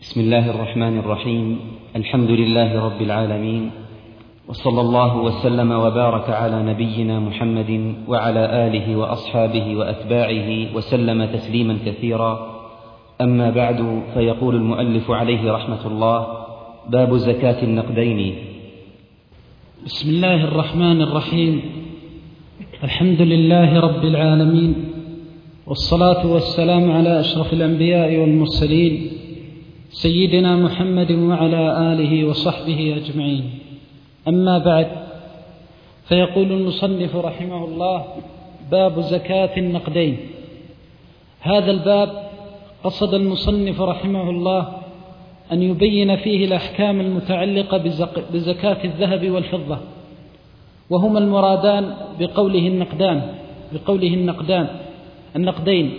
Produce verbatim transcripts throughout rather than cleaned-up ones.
بسم الله الرحمن الرحيم. الحمد لله رب العالمين، وصلى الله وسلم وبارك على نبينا محمد وعلى آله وأصحابه وأتباعه وسلم تسليما كثيرا. أما بعد، فيقول المؤلف عليه رحمة الله: باب زكاة النقدين. بسم الله الرحمن الرحيم. الحمد لله رب العالمين، والصلاة والسلام على أشرف الأنبياء والمرسلين سيدنا محمد وعلى آله وصحبه أجمعين. أما بعد، فيقول المصنف رحمه الله: باب زكاة النقدين. هذا الباب قصد المصنف رحمه الله أن يبين فيه الأحكام المتعلقة بزكاة الذهب والفضة، وهما المرادان بقوله النقدان بقوله النقدان النقدين.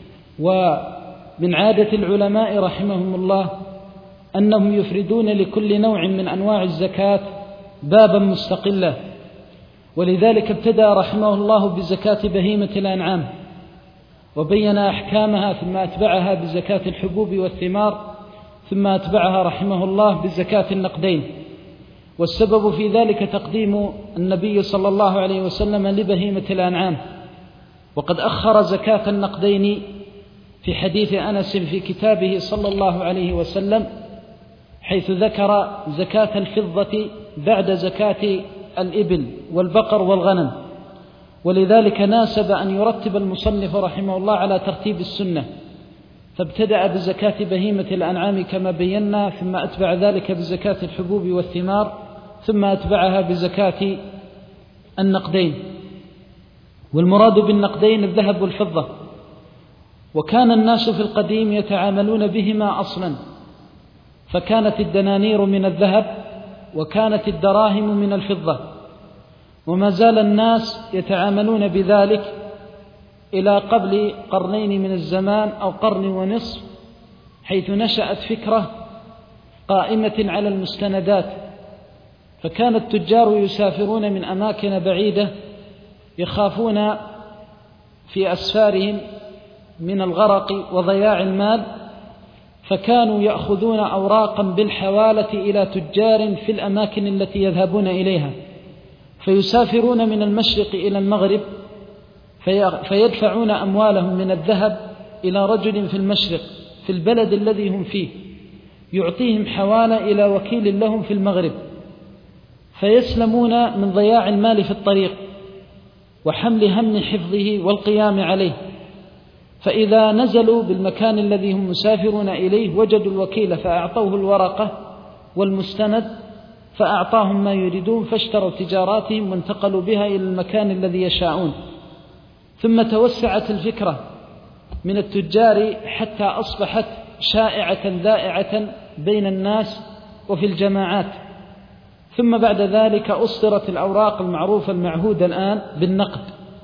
ومن عادة العلماء رحمهم الله أنهم يفردون لكل نوع من أنواع الزكاة بابا مستقلا، ولذلك ابتدأ رحمه الله بزكاة بهيمة الأنعام وبين أحكامها، ثم أتبعها بزكاة الحبوب والثمار، ثم أتبعها رحمه الله بزكاة النقدين. والسبب في ذلك تقديم النبي صلى الله عليه وسلم لبهيمة الأنعام، وقد أخر زكاة النقدين في حديث أنس في كتابه صلى الله عليه وسلم، حيث ذكر زكاة الفضة بعد زكاة الإبل والبقر والغنم. ولذلك ناسب أن يرتب المصنف رحمه الله على ترتيب السنة، فابتدأ بزكاة بهيمة الأنعام كما بينا، ثم أتبع ذلك بزكاة الحبوب والثمار، ثم أتبعها بزكاة النقدين. والمراد بالنقدين الذهب والفضة، وكان الناس في القديم يتعاملون بهما أصلا، فكانت الدنانير من الذهب وكانت الدراهم من الفضة، وما زال الناس يتعاملون بذلك إلى قبل قرنين من الزمان أو قرن ونصف، حيث نشأت فكرة قائمة على المستندات، فكان التجار يسافرون من أماكن بعيدة يخافون في أسفارهم من الغرق وضياع المال، فكانوا يأخذون أوراقا بالحوالة إلى تجار في الأماكن التي يذهبون إليها، فيسافرون من المشرق إلى المغرب فيدفعون أموالهم من الذهب إلى رجل في المشرق في البلد الذي هم فيه، يعطيهم حوالة إلى وكيل لهم في المغرب، فيسلمون من ضياع المال في الطريق وحمل هم حفظه والقيام عليه. فإذا نزلوا بالمكان الذي هم مسافرون إليه وجدوا الوكيل فأعطوه الورقة والمستند، فأعطاهم ما يريدون، فاشتروا تجاراتهم وانتقلوا بها إلى المكان الذي يشاءون. ثم توسعت الفكرة من التجار حتى أصبحت شائعة ذائعة بين الناس وفي الجماعات. ثم بعد ذلك أصدرت الأوراق المعروفة المعهودة الآن بالنقد،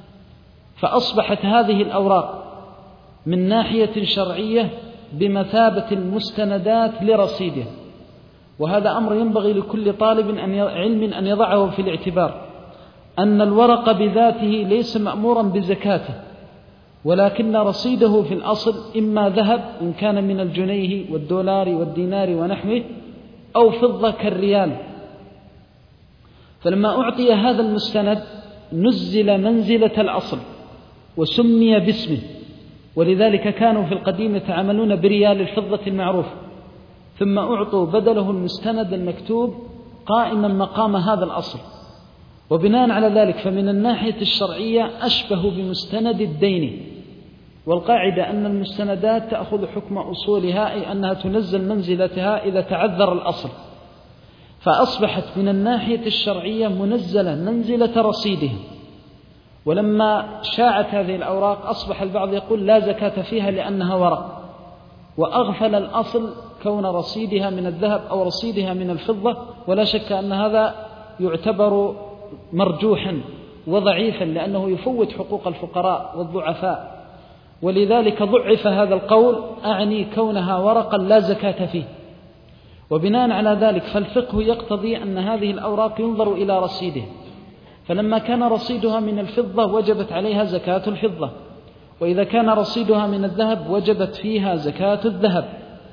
فأصبحت هذه الأوراق من ناحية شرعية بمثابة المستندات لرصيده، وهذا أمر ينبغي لكل طالب علم أن يضعه في الاعتبار، أن الورق بذاته ليس مأمورا بزكاته، ولكن رصيده في الأصل إما ذهب إن كان من الجنيه والدولار والدينار ونحوه، أو فضة كالريال. فلما أعطي هذا المستند نزل منزلة الأصل وسمي باسمه، ولذلك كانوا في القديم يتعاملون بريال الفضة المعروف، ثم أعطوا بدله المستند المكتوب قائما مقام هذا الأصل. وبناء على ذلك فمن الناحية الشرعية أشبه بمستند الدين، والقاعدة أن المستندات تأخذ حكم أصولها، أي أنها تنزل منزلتها إذا تعذر الأصل، فأصبحت من الناحية الشرعية منزلة منزلة رصيدهم. ولما شاعت هذه الأوراق أصبح البعض يقول لا زكاة فيها لأنها ورق، وأغفل الأصل كون رصيدها من الذهب أو رصيدها من الفضة، ولا شك أن هذا يعتبر مرجوحا وضعيفا، لأنه يفوت حقوق الفقراء والضعفاء، ولذلك ضعف هذا القول، أعني كونها ورقا لا زكاة فيه. وبناء على ذلك فالفقه يقتضي أن هذه الأوراق ينظر إلى رصيدها، فلما كان رصيدها من الفضة وجبت عليها زكاة الفضة، وإذا كان رصيدها من الذهب وجبت فيها زكاة الذهب.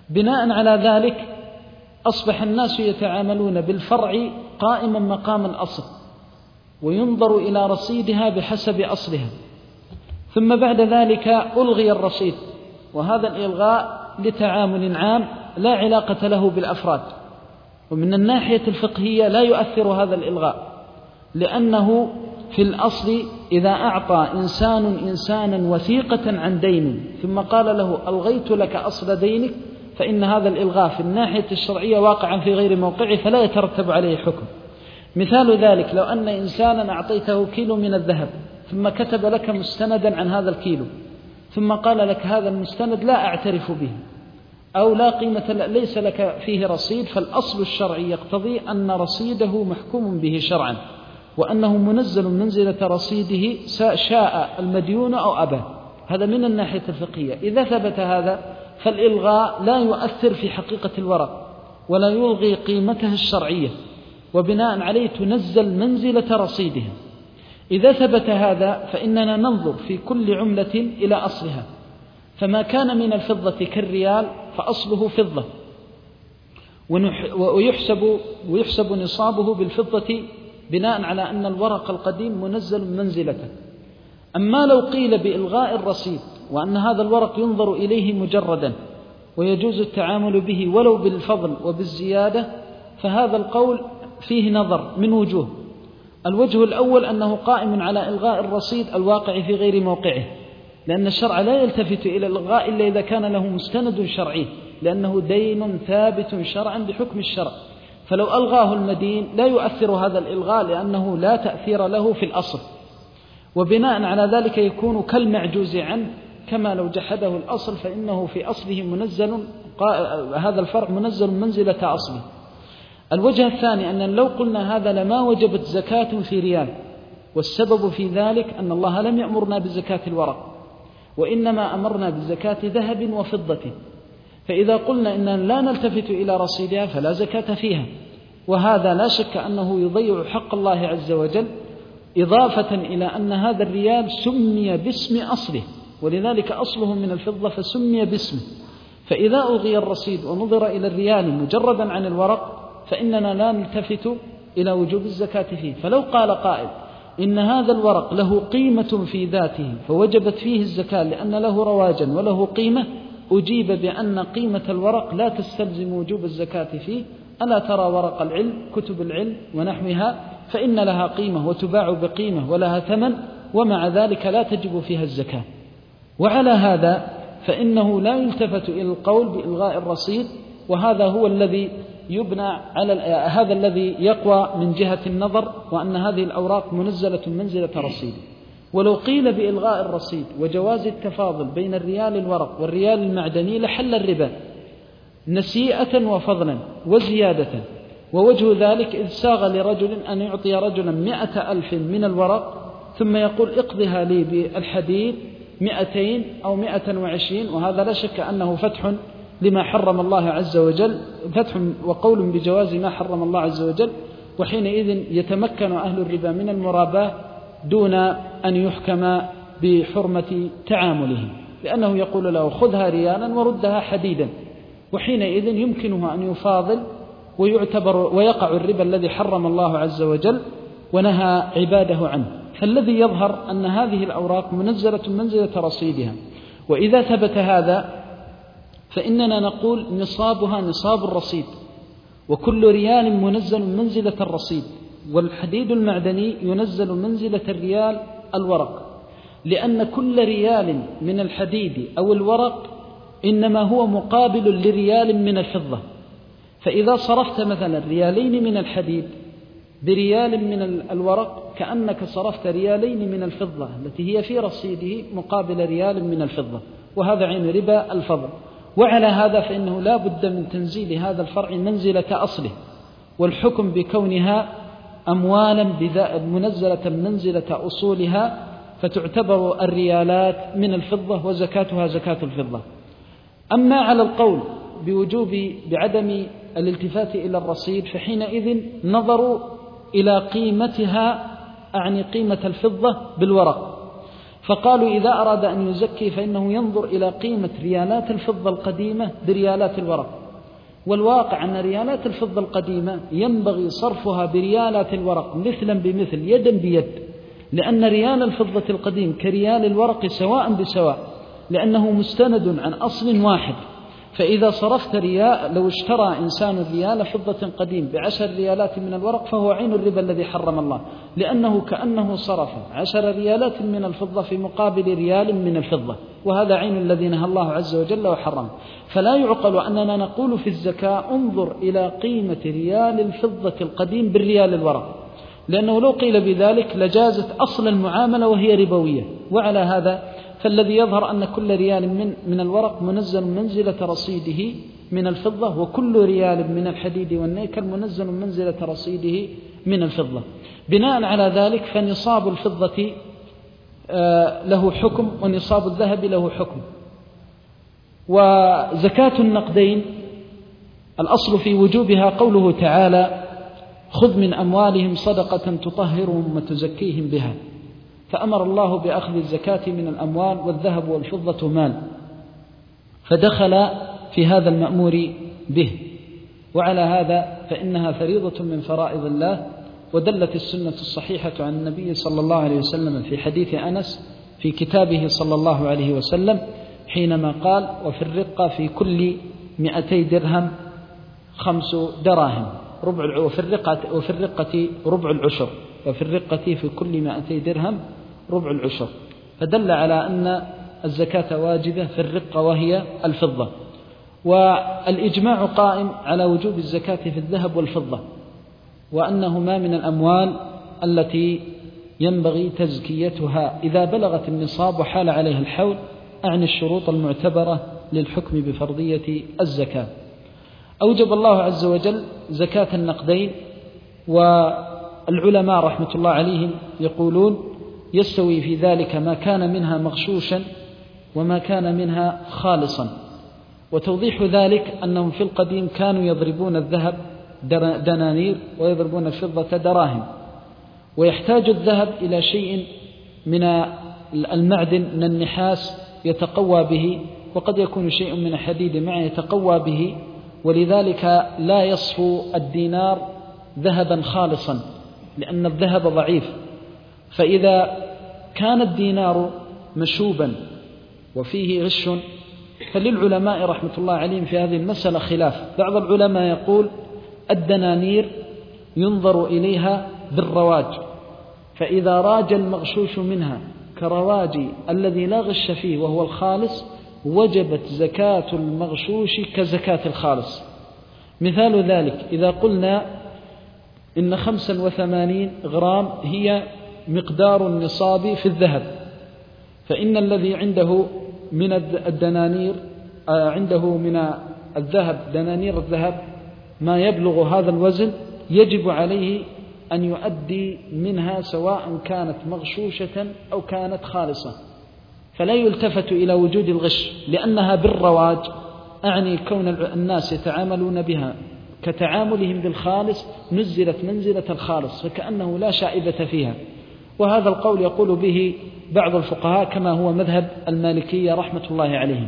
بناء على ذلك أصبح الناس يتعاملون بالفرع قائما مقام الأصل، وينظر إلى رصيدها بحسب أصلها. ثم بعد ذلك ألغي الرصيد، وهذا الإلغاء لتعامل عام لا علاقة له بالأفراد. ومن الناحية الفقهية لا يؤثر هذا الإلغاء، لأنه في الأصل إذا أعطى إنسان إنسانا وثيقة عن دين ثم قال له ألغيت لك أصل دينك، فإن هذا الإلغاء في الناحية الشرعية واقعا في غير موقعه، فلا يترتب عليه حكم. مثال ذلك لو أن إنسانا أعطيته كيلو من الذهب ثم كتب لك مستندا عن هذا الكيلو، ثم قال لك هذا المستند لا أعترف به، أو لا قيمة ليس لك فيه رصيد، فالأصل الشرعي يقتضي أن رصيده محكوم به شرعا، وأنه منزل منزلة رصيده شاء المديون أو أبى. هذا من الناحية الفقهية. إذا ثبت هذا فالإلغاء لا يؤثر في حقيقة الورق ولا يلغي قيمتها الشرعية، وبناء عليه تنزل منزلة رصيدها. إذا ثبت هذا فإننا ننظر في كل عملة إلى أصلها، فما كان من الفضة كالريال فأصله فضة، ويحسب, ويحسب نصابه بالفضة بناء على أن الورق القديم منزل منزلته. أما لو قيل بإلغاء الرصيد وأن هذا الورق ينظر إليه مجردا ويجوز التعامل به ولو بالفضل وبالزيادة، فهذا القول فيه نظر من وجوه. الوجه الأول أنه قائم على إلغاء الرصيد الواقع في غير موقعه، لأن الشرع لا يلتفت إلى الإلغاء إلا إذا كان له مستند شرعي، لأنه دين ثابت شرعا بحكم الشرع. فلو ألغاه المدين لا يؤثر هذا الإلغاء، لأنه لا تأثير له في الأصل، وبناء على ذلك يكون كالمعجوز عنه، كما لو جحده الأصل فإنه في أصله منزل، هذا الفرع منزل منزلة أصله. الوجه الثاني أن لو قلنا هذا لما وجبت زكاة في ريال، والسبب في ذلك أن الله لم يأمرنا بزكاة الورق، وإنما أمرنا بزكاة ذهب وفضة، فإذا قلنا إننا لا نلتفت إلى رصيدها فلا زكاة فيها، وهذا لا شك أنه يضيع حق الله عز وجل، إضافة إلى أن هذا الريال سمي باسم أصله، ولذلك أصله من الفضة فسمي باسمه. فإذا ألغي الرصيد ونظر إلى الريال مجردا عن الورق فإننا لا نلتفت إلى وجوب الزكاة فيه. فلو قال قائل إن هذا الورق له قيمة في ذاته فوجبت فيه الزكاة لأن له رواجا وله قيمة، أجيب بأن قيمة الورق لا تستلزم وجوب الزكاة فيه. ألا ترى ورق العلم كتب العلم ونحوها فإن لها قيمة وتباع بقيمة ولها ثمن، ومع ذلك لا تجب فيها الزكاة. وعلى هذا فإنه لا يلتفت إلى القول بإلغاء الرصيد، وهذا هو الذي يبنى على هذا الذي يقوى من جهة النظر، وأن هذه الأوراق منزلة منزلة رصيد. ولو قيل بإلغاء الرصيد وجواز التفاضل بين الريال الورق والريال المعدني لحل الربا نسيئة وفضلا وزيادة. ووجه ذلك إذ ساغ لرجل أن يعطي رجلا مئة ألف من الورق ثم يقول اقضها لي بالحديد مئتين أو مئة وعشرين، وهذا لا شك أنه فتح لما حرم الله عز وجل، فتح وقول بجواز ما حرم الله عز وجل، وحينئذ يتمكن أهل الربا من المراباة دون أن يحكم بحرمة تعاملهم، لأنه يقول له خذها ريالا وردها حديدا، وحينئذ يمكنه أن يفاضل ويعتبر ويقع الربا الذي حرم الله عز وجل ونهى عباده عنه. فالذي يظهر أن هذه الأوراق منزلة منزلة رصيدها. وإذا ثبت هذا فإننا نقول نصابها نصاب الرصيد، وكل ريال منزل منزلة الرصيد، والحديد المعدني ينزل منزلة الريال الورق، لأن كل ريال من الحديد أو الورق إنما هو مقابل لريال من الفضة. فإذا صرفت مثلا ريالين من الحديد بريال من الورق كأنك صرفت ريالين من الفضة التي هي في رصيده مقابل ريال من الفضة، وهذا عين ربا الفضل. وعلى هذا فإنه لا بد من تنزيل هذا الفرع منزلة أصله، والحكم بكونها أموالا منزلة منزلة أصولها، فتعتبر الريالات من الفضة وزكاتها زكاة الفضة. أما على القول بوجوب بعدم الالتفات إلى الرصيد فحينئذ نظروا إلى قيمتها، أعني قيمة الفضة بالورق، فقالوا إذا أراد أن يزكي فإنه ينظر إلى قيمة ريالات الفضة القديمة بريالات الورق، والواقع أن ريالات الفضة القديمة ينبغي صرفها بريالات الورق مثلا بمثل يدا بيد، لأن ريال الفضة القديم كريال الورق سواء بسواء، لأنه مستند عن أصل واحد. فإذا صرفت ريال، لو اشترى إنسان ريال فضة قديم بعشر ريالات من الورق فهو عين الربا الذي حرم الله، لأنه كأنه صرف عشر ريالات من الفضة في مقابل ريال من الفضة، وهذا عين الذي نهى الله عز وجل وحرم. فلا يعقل أننا نقول في الزكاة انظر إلى قيمة ريال الفضة القديم بالريال الورق، لأنه لو قيل بذلك لجازت أصل المعاملة وهي ربوية. وعلى هذا فالذي يظهر أن كل ريال من, من الورق منزل منزلة رصيده من الفضة، وكل ريال من الحديد والنيكل منزل منزلة رصيده من الفضة. بناء على ذلك فنصاب الفضة له حكم ونصاب الذهب له حكم. وزكاة النقدين الأصل في وجوبها قوله تعالى خذ من أموالهم صدقة تطهرهم وتزكيهم بها، فأمر الله بأخذ الزكاة من الأموال، والذهب والفضة مال، فدخل في هذا المأمور به. وعلى هذا فإنها فريضة من فرائض الله، ودلت السنة الصحيحة عن النبي صلى الله عليه وسلم في حديث أنس في كتابه صلى الله عليه وسلم حينما قال وفي الرقة في كل مئتي درهم خمس دراهم ربع، وفي الرقة, وفي الرقة ربع العشر، وفي الرقة في كل مئتي درهم ربع العشر، فدل على أن الزكاة واجبة في الرقة وهي الفضة. والإجماع قائم على وجوب الزكاة في الذهب والفضة، وأنهما من الأموال التي ينبغي تزكيتها إذا بلغت النصاب وحال عليها الحول، أعني الشروط المعتبرة للحكم بفرضية الزكاة. أوجب الله عز وجل زكاة النقدين، والعلماء رحمة الله عليهم يقولون يستوي في ذلك ما كان منها مغشوشا وما كان منها خالصا. وتوضيح ذلك أنهم في القديم كانوا يضربون الذهب دنانير ويضربون الفضة دراهم، ويحتاج الذهب إلى شيء من المعدن من النحاس يتقوى به، وقد يكون شيء من الحديد معه يتقوى به، ولذلك لا يصفو الدينار ذهبا خالصا لأن الذهب ضعيف. فإذا كان الدينار مشوبا وفيه غش فللعلماء رحمة الله عليهم في هذه المسألة خلاف. بعض العلماء يقول الدنانير ينظر إليها بالرواج، فإذا راج المغشوش منها كرواج الذي لا غش فيه وهو الخالص وجبت زكاة المغشوش كزكاة الخالص. مثال ذلك إذا قلنا إن خمسا وثمانين غرام هي مقدار النصاب في الذهب، فإن الذي عنده من الدنانير عنده من الذهب دنانير الذهب ما يبلغ هذا الوزن، يجب عليه أن يؤدي منها سواء كانت مغشوشة أو كانت خالصة، فلا يلتفت إلى وجود الغش لأنها بالرواج، أعني كون الناس يتعاملون بها كتعاملهم بالخالص نزلت منزلة الخالص، فكأنه لا شائبة فيها. وهذا القول يقول به بعض الفقهاء كما هو مذهب المالكية رحمة الله عليهم.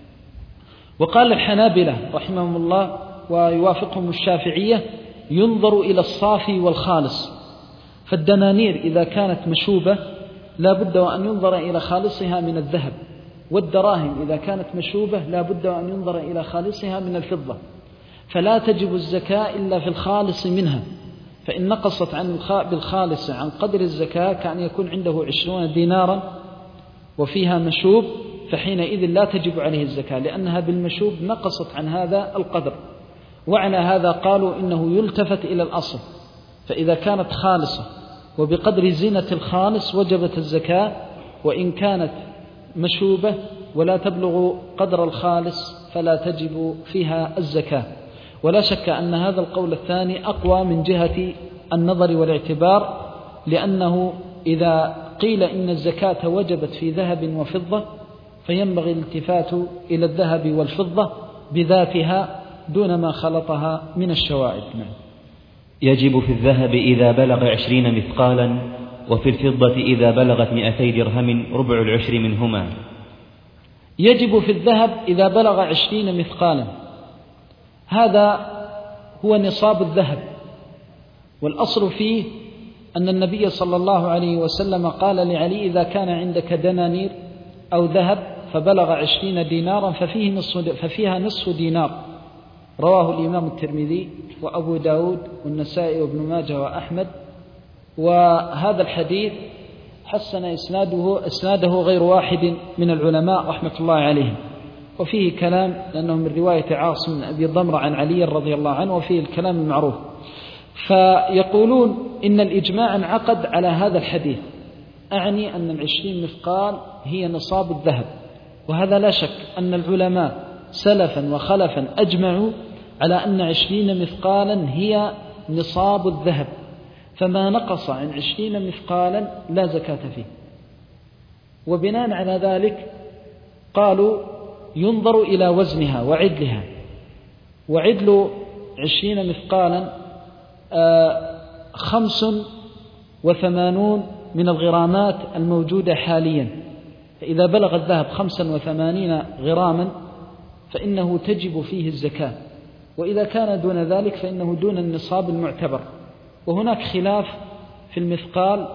وقال الحنابلة رحمهم الله ويوافقهم الشافعية ينظر إلى الصافي والخالص، فالدنانير إذا كانت مشوبة لا بد وأن ينظر إلى خالصها من الذهب، والدراهم إذا كانت مشوبة لا بد وأن ينظر إلى خالصها من الفضة، فلا تجب الزكاة إلا في الخالص منها، فإن نقصت عن بالخالص عن قدر الزكاة كأن يكون عنده عشرون دينارا وفيها مشوب، فحينئذ لا تجب عليه الزكاة لأنها بالمشوب نقصت عن هذا القدر. وعلى هذا قالوا إنه يلتفت إلى الأصل، فإذا كانت خالصة وبقدر زينة الخالص وجبت الزكاة، وإن كانت مشوبة ولا تبلغ قدر الخالص فلا تجب فيها الزكاة. ولا شك أن هذا القول الثاني أقوى من جهة النظر والاعتبار، لأنه إذا قيل إن الزكاة وجبت في ذهب وفضة فينبغي الالتفات إلى الذهب والفضة بذاتها دون ما خلطها من الشوائب. يجب في الذهب إذا بلغ عشرين مثقالا وفي الفضة إذا بلغت مئتي درهم ربع العشر منهما. يجب في الذهب إذا بلغ عشرين مثقالا، هذا هو نصاب الذهب، والأصل فيه أن النبي صلى الله عليه وسلم قال لعلي: إذا كان عندك دنانير أو ذهب فبلغ عشرين دينارا ففيه نصف ففيها نصف دينار. رواه الإمام الترمذي وأبو داود والنسائي وابن ماجه وأحمد. وهذا الحديث حسن إسناده, إسناده غير واحد من العلماء رحمة الله عليهم، وفيه كلام لأنه من رواية عاصم بن أبي ضمرة عن علي رضي الله عنه، وفيه الكلام المعروف. فيقولون إن الإجماع انعقد على هذا الحديث، أعني أن العشرين مثقال هي نصاب الذهب، وهذا لا شك أن العلماء سلفا وخلفا أجمعوا على أن عشرين مثقالا هي نصاب الذهب، فما نقص عن عشرين مثقالا لا زكاة فيه. وبناء على ذلك قالوا ينظر إلى وزنها وعدلها، وعدل عشرين مثقالا خمس وثمانون من الغرامات الموجودة حاليا، فإذا بلغ الذهب خمسا وثمانين غراما فإنه تجب فيه الزكاة، وإذا كان دون ذلك فإنه دون النصاب المعتبر. وهناك خلاف في المثقال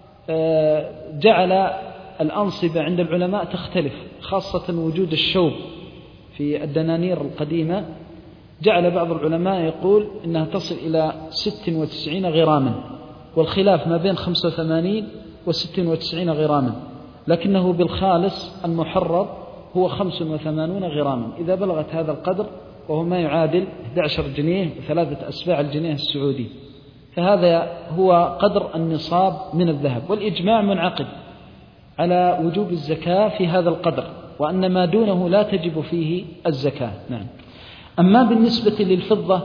جعل الأنصبة عند العلماء تختلف، خاصة وجود الشوب في الدنانير القديمة، جعل بعض العلماء يقول إنها تصل إلى ست وتسعين غراما، والخلاف ما بين خمسة وثمانين وست وتسعين غراما، لكنه بالخالص المحرر هو خمس وثمانون غراما إذا بلغت هذا القدر، وهو ما يعادل أحد عشر جنيه وثلاثة أسباع الجنيه السعودي. فهذا هو قدر النصاب من الذهب، والإجماع منعقد على وجوب الزكاة في هذا القدر، وأن ما دونه لا تجب فيه الزكاة. نعم. أما بالنسبة للفضة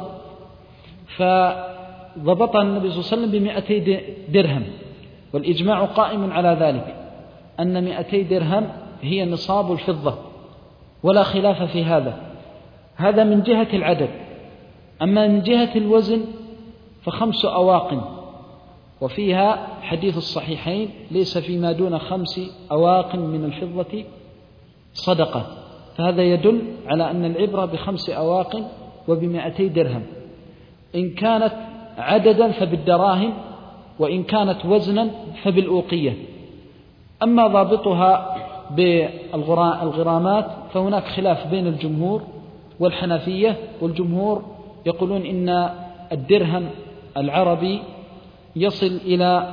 فضبطها النبي صلى الله عليه وسلم بمئتي درهم، والإجماع قائم على ذلك أن مئتي درهم هي نصاب الفضة، ولا خلاف في هذا. هذا من جهة العدد. أما من جهة الوزن فخمس أواق، وفيها حديث الصحيحين: ليس فيما دون خمس أواق من الفضة صدقة. فهذا يدل على أن العبرة بخمس أواق وبمئتي درهم، إن كانت عددا فبالدراهم، وإن كانت وزنا فبالأوقية. أما ضابطها بالغرامات فهناك خلاف بين الجمهور والحنفية، والجمهور يقولون إن الدرهم العربي يصل إلى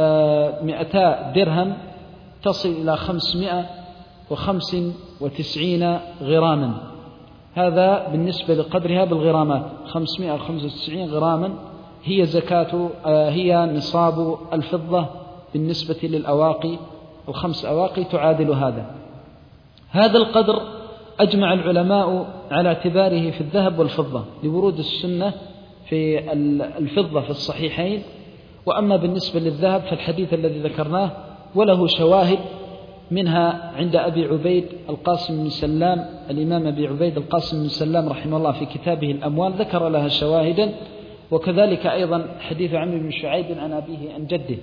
مئتا درهم، تصل إلى خمسمائة وخمس وتسعين غراما. هذا بالنسبة لقدرها بالغرامات، خمسمائة وخمسة وتسعين غراما هي زكاة هي نصاب الفضة بالنسبة للأواقي، الخمس أواقي تعادل هذا. هذا القدر أجمع العلماء على اعتباره في الذهب والفضة لورود السنة في الفضة في الصحيحين. وأما بالنسبة للذهب فالحديث الذي ذكرناه وله شواهد، منها عند أبي عبيد القاسم بن سلام، الإمام أبي عبيد القاسم بن سلام رحمه الله في كتابه الأموال ذكر لها شواهدا، وكذلك أيضا حديث عمرو بن شعيب عن أبيه عن جده.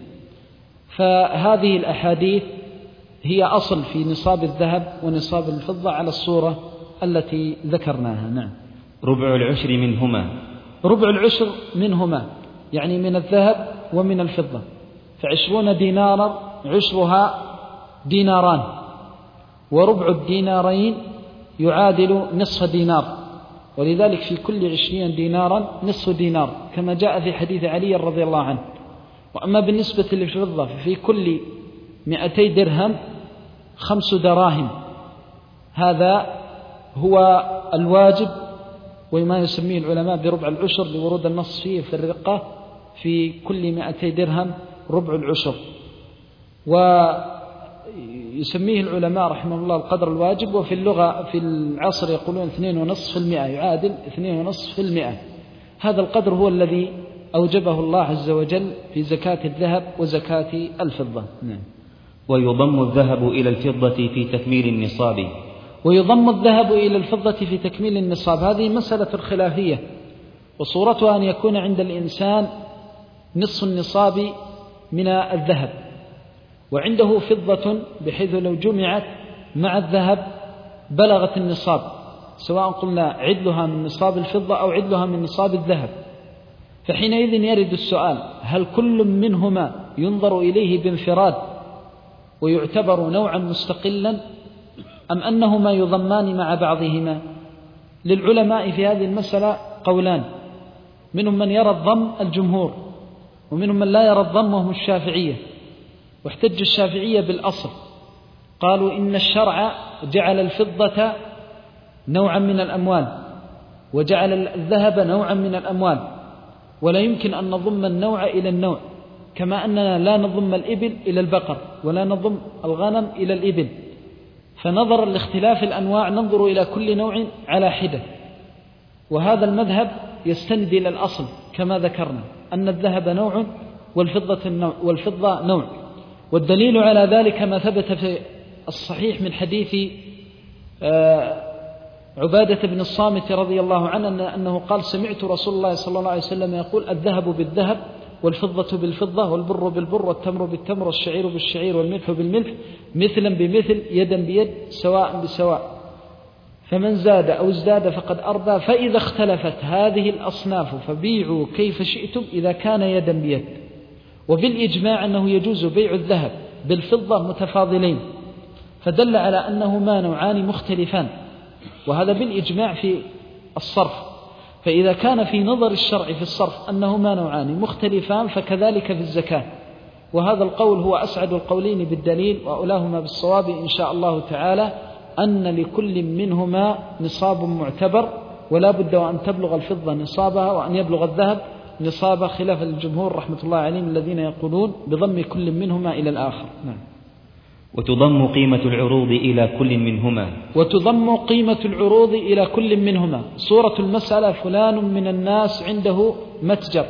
فهذه الأحاديث هي أصل في نصاب الذهب ونصاب الفضة على الصورة التي ذكرناها. نعم. ربع العشر منهما، ربع العشر منهما يعني من الذهب ومن الفضة، فعشرون دينارا عشرها ديناران، وربع الدينارين يعادل نصف دينار، ولذلك في كل عشرين دينارا نصف دينار كما جاء في حديث علي رضي الله عنه. وأما بالنسبة للفضة ففي كل مئتي درهم خمس دراهم، هذا هو الواجب وما يسميه العلماء بربع العشر لورود النص فيه في الرقة، في كل مئتي درهم ربع العشر. ويسميه العلماء رحمه الله القدر الواجب، وفي اللغة في العصر يقولون اثنين ونصف في المئة، يعادل اثنين ونصف في المئة. هذا القدر هو الذي أوجبه الله عز وجل في زكاة الذهب وزكاة الفضة. نعم. ويضم الذهب إلى الفضة في تكميل النصاب، ويضم الذهب إلى الفضة في تكميل النصاب. هذه مسألة خلافية، وصورتها أن يكون عند الإنسان نصف النصاب من الذهب، وعنده فضة بحيث لو جمعت مع الذهب بلغت النصاب، سواء قلنا عدلها من نصاب الفضة أو عدلها من نصاب الذهب، فحينئذ يرد السؤال: هل كل منهما ينظر إليه بانفراد ويعتبر نوعا مستقلا، أم أنهما يضمان مع بعضهما؟ للعلماء في هذه المسألة قولان، منهم من يرى الضم الجمهور، ومنهم من لا يرى الضم وهم الشافعية. واحتج الشافعية بالأصل، قالوا إن الشرع جعل الفضة نوعا من الأموال وجعل الذهب نوعا من الأموال، ولا يمكن أن نضم النوع إلى النوع، كما أننا لا نضم الإبل إلى البقر ولا نضم الغنم إلى الإبل، فنظرا لاختلاف الأنواع ننظر إلى كل نوع على حدة. وهذا المذهب يستند إلى الأصل كما ذكرنا أن الذهب نوع والفضة نوع, والفضة نوع. والدليل على ذلك ما ثبت في الصحيح من حديث عبادة بن الصامت رضي الله عنه أنه قال: سمعت رسول الله صلى الله عليه وسلم يقول: الذهب بالذهب والفضة بالفضة والبر بالبر والتمر بالتمر والشعير بالشعير والملح بالملح مثلا بمثل يدا بيد سواء بسواء، فمن زاد أو ازداد فقد أربى، فإذا اختلفت هذه الأصناف فبيعوا كيف شئتم إذا كان يدا بيد. وبالإجماع أنه يجوز بيع الذهب بالفضة متفاضلين، فدل على أنهما نوعان مختلفان، وهذا بالإجماع في الصرف. فإذا كان في نظر الشرع في الصرف أنهما نوعان مختلفان فكذلك في الزكاة، وهذا القول هو أسعد القولين بالدليل وأولاهما بالصواب إن شاء الله تعالى، أن لكل منهما نصاب معتبر، ولا بد وأن تبلغ الفضة نصابها وأن يبلغ الذهب نصابه، خلاف الجمهور رحمة الله عليهم الذين يقولون بضم كل منهما إلى الآخر. نعم. وتضم قيمة العروض إلى كل منهما وتضم قيمة العروض إلى كل منهما. صورة المسألة: فلان من الناس عنده متجر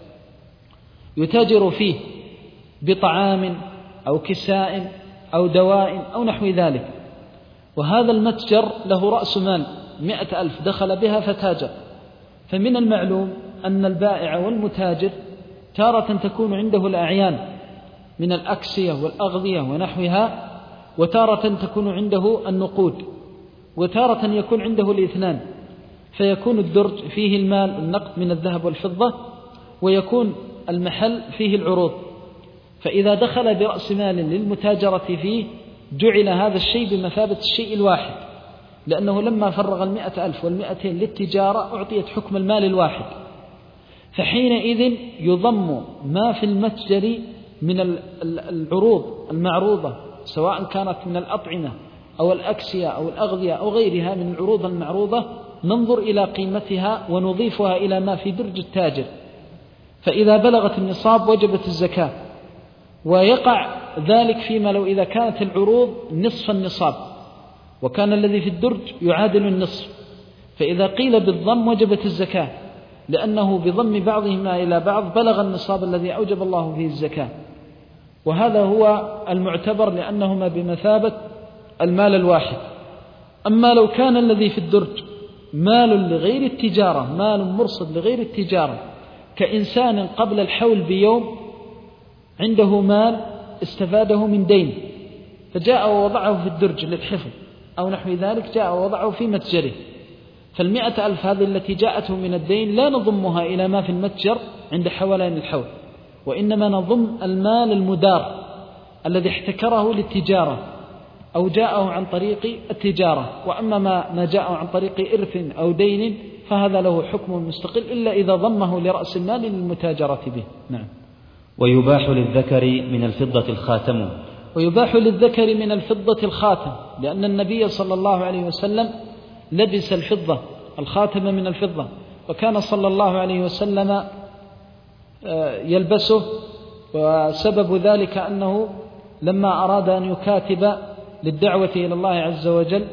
يتاجر فيه بطعام أو كساء أو دواء أو نحو ذلك، وهذا المتجر له رأس مال مئة ألف دخل بها فتاجر، فمن المعلوم أن البائع والمتاجر تارة تكون عنده الأعيان من الأكسية والأغذية ونحوها، وتارة تكون عنده النقود، وتارة يكون عنده الاثنان، فيكون الدرج فيه المال النقد من الذهب والفضة، ويكون المحل فيه العروض. فإذا دخل برأس مال للمتاجرة فيه جعل هذا الشيء بمثابة الشيء الواحد، لأنه لما فرغ المئة ألف والمئتين للتجارة أعطيت حكم المال الواحد، فحينئذ يضم ما في المتجر من العروض المعروضة، سواء كانت من الأطعمة أو الأكسية أو الأغذية أو غيرها من العروض المعروضة، ننظر إلى قيمتها ونضيفها إلى ما في درج التاجر، فإذا بلغت النصاب وجبت الزكاة. ويقع ذلك فيما لو إذا كانت العروض نصف النصاب وكان الذي في الدرج يعادل النصف، فإذا قيل بالضم وجبت الزكاة، لأنه بضم بعضهما إلى بعض بلغ النصاب الذي أوجب الله فيه الزكاة، وهذا هو المعتبر لأنهما بمثابة المال الواحد. أما لو كان الذي في الدرج مال لغير التجارة، مال مرصد لغير التجارة، كإنسان قبل الحول بيوم عنده مال استفاده من دين فجاء ووضعه في الدرج للحفظ أو نحو ذلك، جاء ووضعه في متجره، فالمئة ألف هذه التي جاءته من الدين لا نضمها إلى ما في المتجر عند حولين الحول، وإنما نضم المال المدار الذي احتكره للتجارة أو جاءه عن طريق التجارة. وأما ما جاءه عن طريق إرث أو دين فهذا له حكم مستقل إلا إذا ضمه لرأس المال للمتاجرة به. نعم. ويباح للذكر من الفضة الخاتم ويباح للذكر من الفضة الخاتم، لأن النبي صلى الله عليه وسلم لبس الفضة الخاتم من الفضة، وكان صلى الله عليه وسلم يلبسه، وسبب ذلك أنه لما أراد أن يكاتب للدعوة إلى الله عز وجل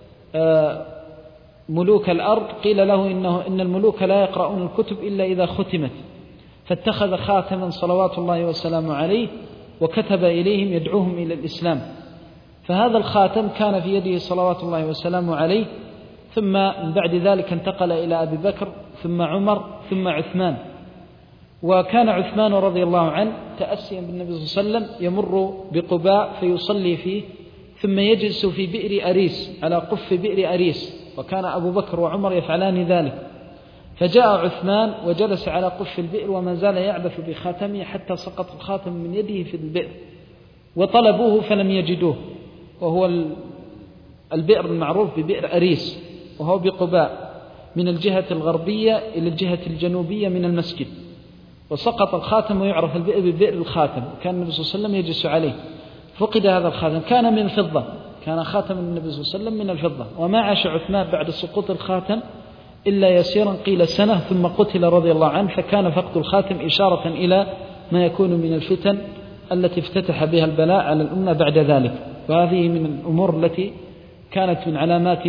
ملوك الأرض قيل له إنه إن الملوك لا يقرؤون الكتب إلا إذا ختمت، فاتخذ خاتما صلوات الله وسلامه عليه وكتب إليهم يدعوهم إلى الإسلام، فهذا الخاتم كان في يده صلوات الله وسلامه عليه، ثم من بعد ذلك انتقل إلى أبي بكر ثم عمر ثم عثمان، وكان عثمان رضي الله عنه تأسيا بالنبي صلى الله عليه وسلم يمر بقباء فيصلي فيه ثم يجلس في بئر أريس على قف بئر أريس، وكان أبو بكر وعمر يفعلان ذلك. فجاء عثمان وجلس على قف البئر وما زال يعبث بخاتمه حتى سقط الخاتم من يده في البئر، وطلبوه فلم يجدوه، وهو البئر المعروف ببئر أريس، وهو بقباء من الجهة الغربية إلى الجهة الجنوبية من المسجد. وسقط الخاتم ويعرف البئر ببئر الخاتم، كان النبي صلى الله عليه وسلم يجلس عليه. فقد هذا الخاتم، كان من الفضة، كان خاتم النبي صلى الله عليه وسلم من الفضة. وما عاش عثمان بعد سقوط الخاتم إلا يسيرا، قيل سنة، ثم قتل رضي الله عنه. فكان فقد الخاتم إشارة إلى ما يكون من الفتن التي افتتح بها البلاء على الأمة بعد ذلك. وهذه من الأمور التي كانت من علامات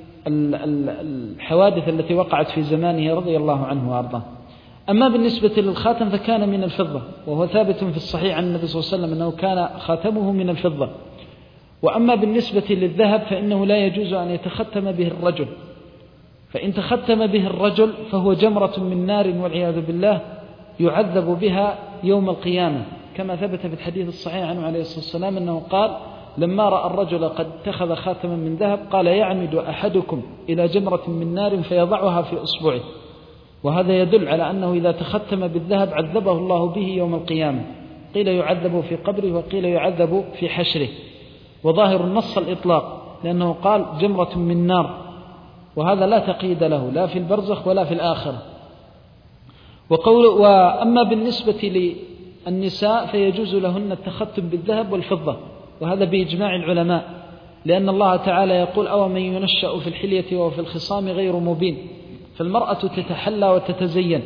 الحوادث التي وقعت في زمانه رضي الله عنه وأرضاه. أما بالنسبة للخاتم فكان من الفضة، وهو ثابت في الصحيح عن النبي صلى الله عليه وسلم أنه كان خاتمه من الفضة. وأما بالنسبة للذهب فإنه لا يجوز أن يتختم به الرجل، فإن تختم به الرجل فهو جمرة من نار والعياذ بالله يعذب بها يوم القيامة، كما ثبت في الحديث الصحيح عنه عليه الصلاة والسلام أنه قال: لما رأى الرجل قد اتخذ خاتما من ذهب قال: يعمد أحدكم إلى جمرة من نار فيضعها في أصبعه. وهذا يدل على أنه إذا تختم بالذهب عذبه الله به يوم القيامة، قيل يعذب في قبره وقيل يعذب في حشره، وظاهر النص الإطلاق، لأنه قال جمرة من نار، وهذا لا تقييد له لا في البرزخ ولا في الآخرة. وقول وأما بالنسبة للنساء فيجوز لهن التختم بالذهب والفضة، وهذا بإجماع العلماء، لأن الله تعالى يقول: أو من ينشأ في الحلية وفي الخصام غير مبين. فالمرأة تتحلى وتتزين،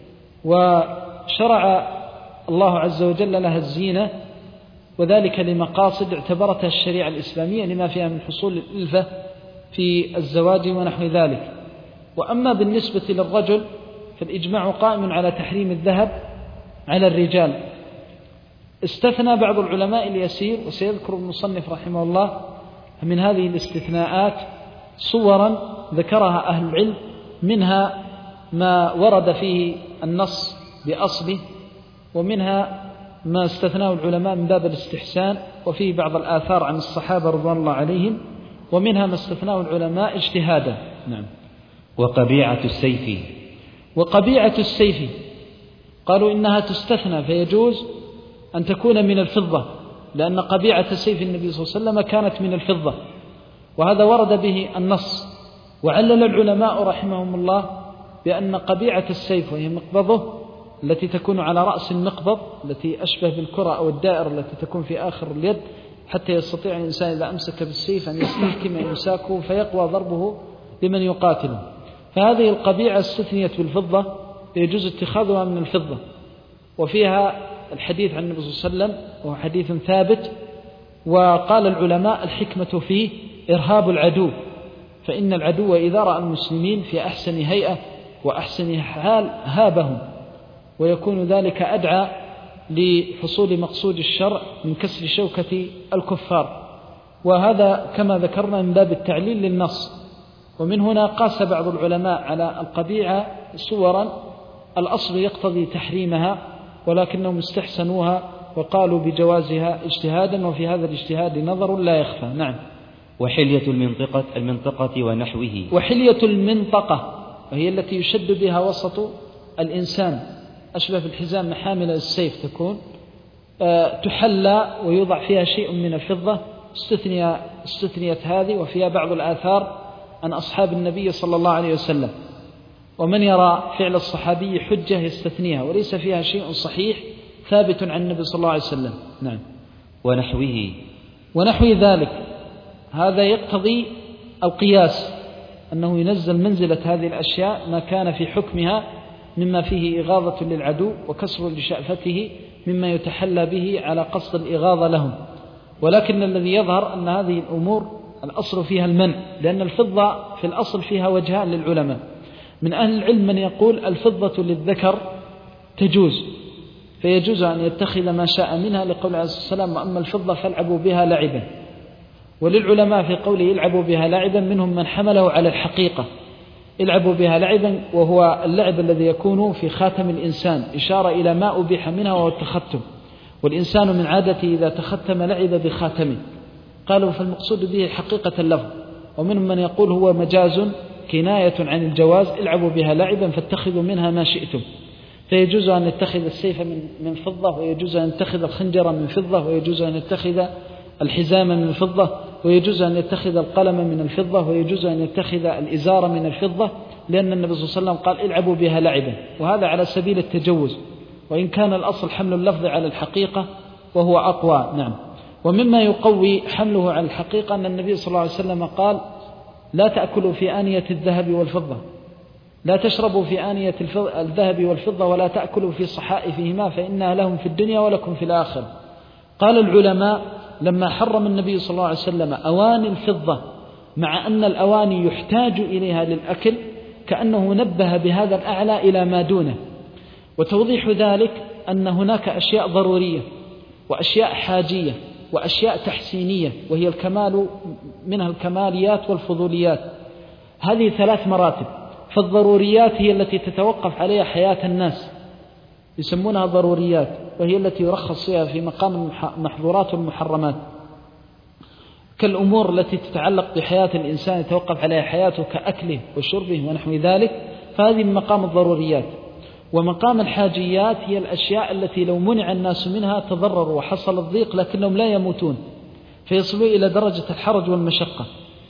وشرع الله عز وجل لها الزينة، وذلك لمقاصد اعتبرتها الشريعة الإسلامية لما فيها من حصول الألفة في الزواج ونحو ذلك. وأما بالنسبة للرجل فالإجماع قائم على تحريم الذهب على الرجال. استثنى بعض العلماء اليسير، وسيذكر المصنف رحمه الله من هذه الاستثناءات صورا ذكرها أهل العلم، منها ما ورد فيه النص بأصله، ومنها ما استثناه العلماء من باب الاستحسان، وفيه بعض الآثار عن الصحابة رضوان الله عليهم، ومنها ما استثناه العلماء اجتهادا. نعم. وقبيعة السيف وقبيعة السيف قالوا إنها تستثنى، فيجوز أن تكون من الفضة، لأن قبيعة سيف النبي صلى الله عليه وسلم كانت من الفضة، وهذا ورد به النص. وعلل العلماء رحمهم الله بأن قبيعة السيف، وهي مقبضه التي تكون على رأس المقبض التي أشبه بالكرة أو الدائرة التي تكون في آخر اليد، حتى يستطيع الإنسان إذا أمسك بالسيف أن يستحكم إمساكه فيقوى ضربه لمن يقاتله. فهذه القبيعة استثنيت بالفضة، يجوز اتخاذها من الفضة، وفيها الحديث عن النبي صلى الله عليه وسلم وهو حديث ثابت. وقال العلماء الحكمة فيه إرهاب العدو، فإن العدو إذا رأى المسلمين في أحسن هيئة وأحسن حال هابهم، ويكون ذلك أدعى لحصول مقصود الشرع من كسر شوكة الكفار. وهذا كما ذكرنا من باب التعليل للنص. ومن هنا قاس بعض العلماء على القبيعة صورا الأصل يقتضي تحريمها، ولكنهم استحسنوها وقالوا بجوازها اجتهادا، وفي هذا الاجتهاد نظر لا يخفى. نعم. وحلية المنطقة المنطقة ونحوه وحلية المنطقة وهي التي يشد بها وسط الإنسان، أشبه بالحزام محامل السيف، تكون أه تحلى ويوضع فيها شيء من الفضة. استثنيت استثنيت هذه، وفيها بعض الآثار عن أصحاب النبي صلى الله عليه وسلم، ومن يرى فعل الصحابي حجة يستثنيها، وليس فيها شيء صحيح ثابت عن النبي صلى الله عليه وسلم. نعم. ونحوه ونحو ذلك، هذا يقتضي القياس، أنه ينزل منزلة هذه الأشياء ما كان في حكمها مما فيه إغاظة للعدو وكسر لشأفته مما يتحلى به على قصد الإغاظة لهم. ولكن الذي يظهر أن هذه الأمور الأصل فيها المنع، لأن الفضة في الأصل فيها وجهان للعلماء. من أهل العلم من يقول الفضة للذكر تجوز، فيجوز أن يتخذ ما شاء منها، لقول عليه الصلاة والسلام: وأما الفضة فالعبوا بها لعبا. وللعلماء في قوله يلعبوا بها لعبا منهم من حمله على الحقيقة، العبوا بها لعبا، وهو اللعب الذي يكون في خاتم الإنسان، إشارة إلى ما أبيح منها وهو التختم، والإنسان من عادته إذا تختم لعب بخاتمه. قالوا فالمقصود به حقيقة اللفظ، ومنهم من يقول هو مجاز كناية عن الجواز، العبوا بها لعبا فاتخذوا منها ما شئتم، فيجوز أن يتخذ السيف من فضة، ويجوز أن يتخذ الخنجر من فضة، ويجوز أن يتخذ الحزام من فضة، ويجوز أن يتخذ القلم من الفضة، ويجوز أن يتخذ الإزار من الفضة، لأن النبي صلى الله عليه وسلم قال العبوا بها لعبا، وهذا على سبيل التجوز، وإن كان الأصل حمل اللفظ على الحقيقة وهو أقوى. نعم. ومما يقوي حمله على الحقيقة أن النبي صلى الله عليه وسلم قال لا تأكلوا في آنية الذهب والفضة، لا تشربوا في آنية الذهب والفضة، ولا تأكلوا في صحائفهما فإنها لهم في الدنيا ولكم في الآخرة. قال العلماء لما حرم النبي صلى الله عليه وسلم أواني الفضة مع أن الأواني يحتاج إليها للأكل، كأنه نبه بهذا الأعلى إلى ما دونه. وتوضيح ذلك أن هناك أشياء ضرورية وأشياء حاجية وأشياء تحسينية، وهي الكمال منها الكماليات والفضوليات. هذه ثلاث مراتب. فالضروريات هي التي تتوقف عليها حياة الناس، يسمونها ضروريات، وهي التي يرخص فيها في مقام المحظورات والمحرمات، كالأمور التي تتعلق بحياة الإنسان يتوقف عليها حياته كأكله وشربه ونحو ذلك، فهذه من مقام الضروريات. ومقام الحاجيات هي الأشياء التي لو منع الناس منها تضرروا وحصل الضيق لكنهم لا يموتون، فيصلوا إلى درجة الحرج والمشقة.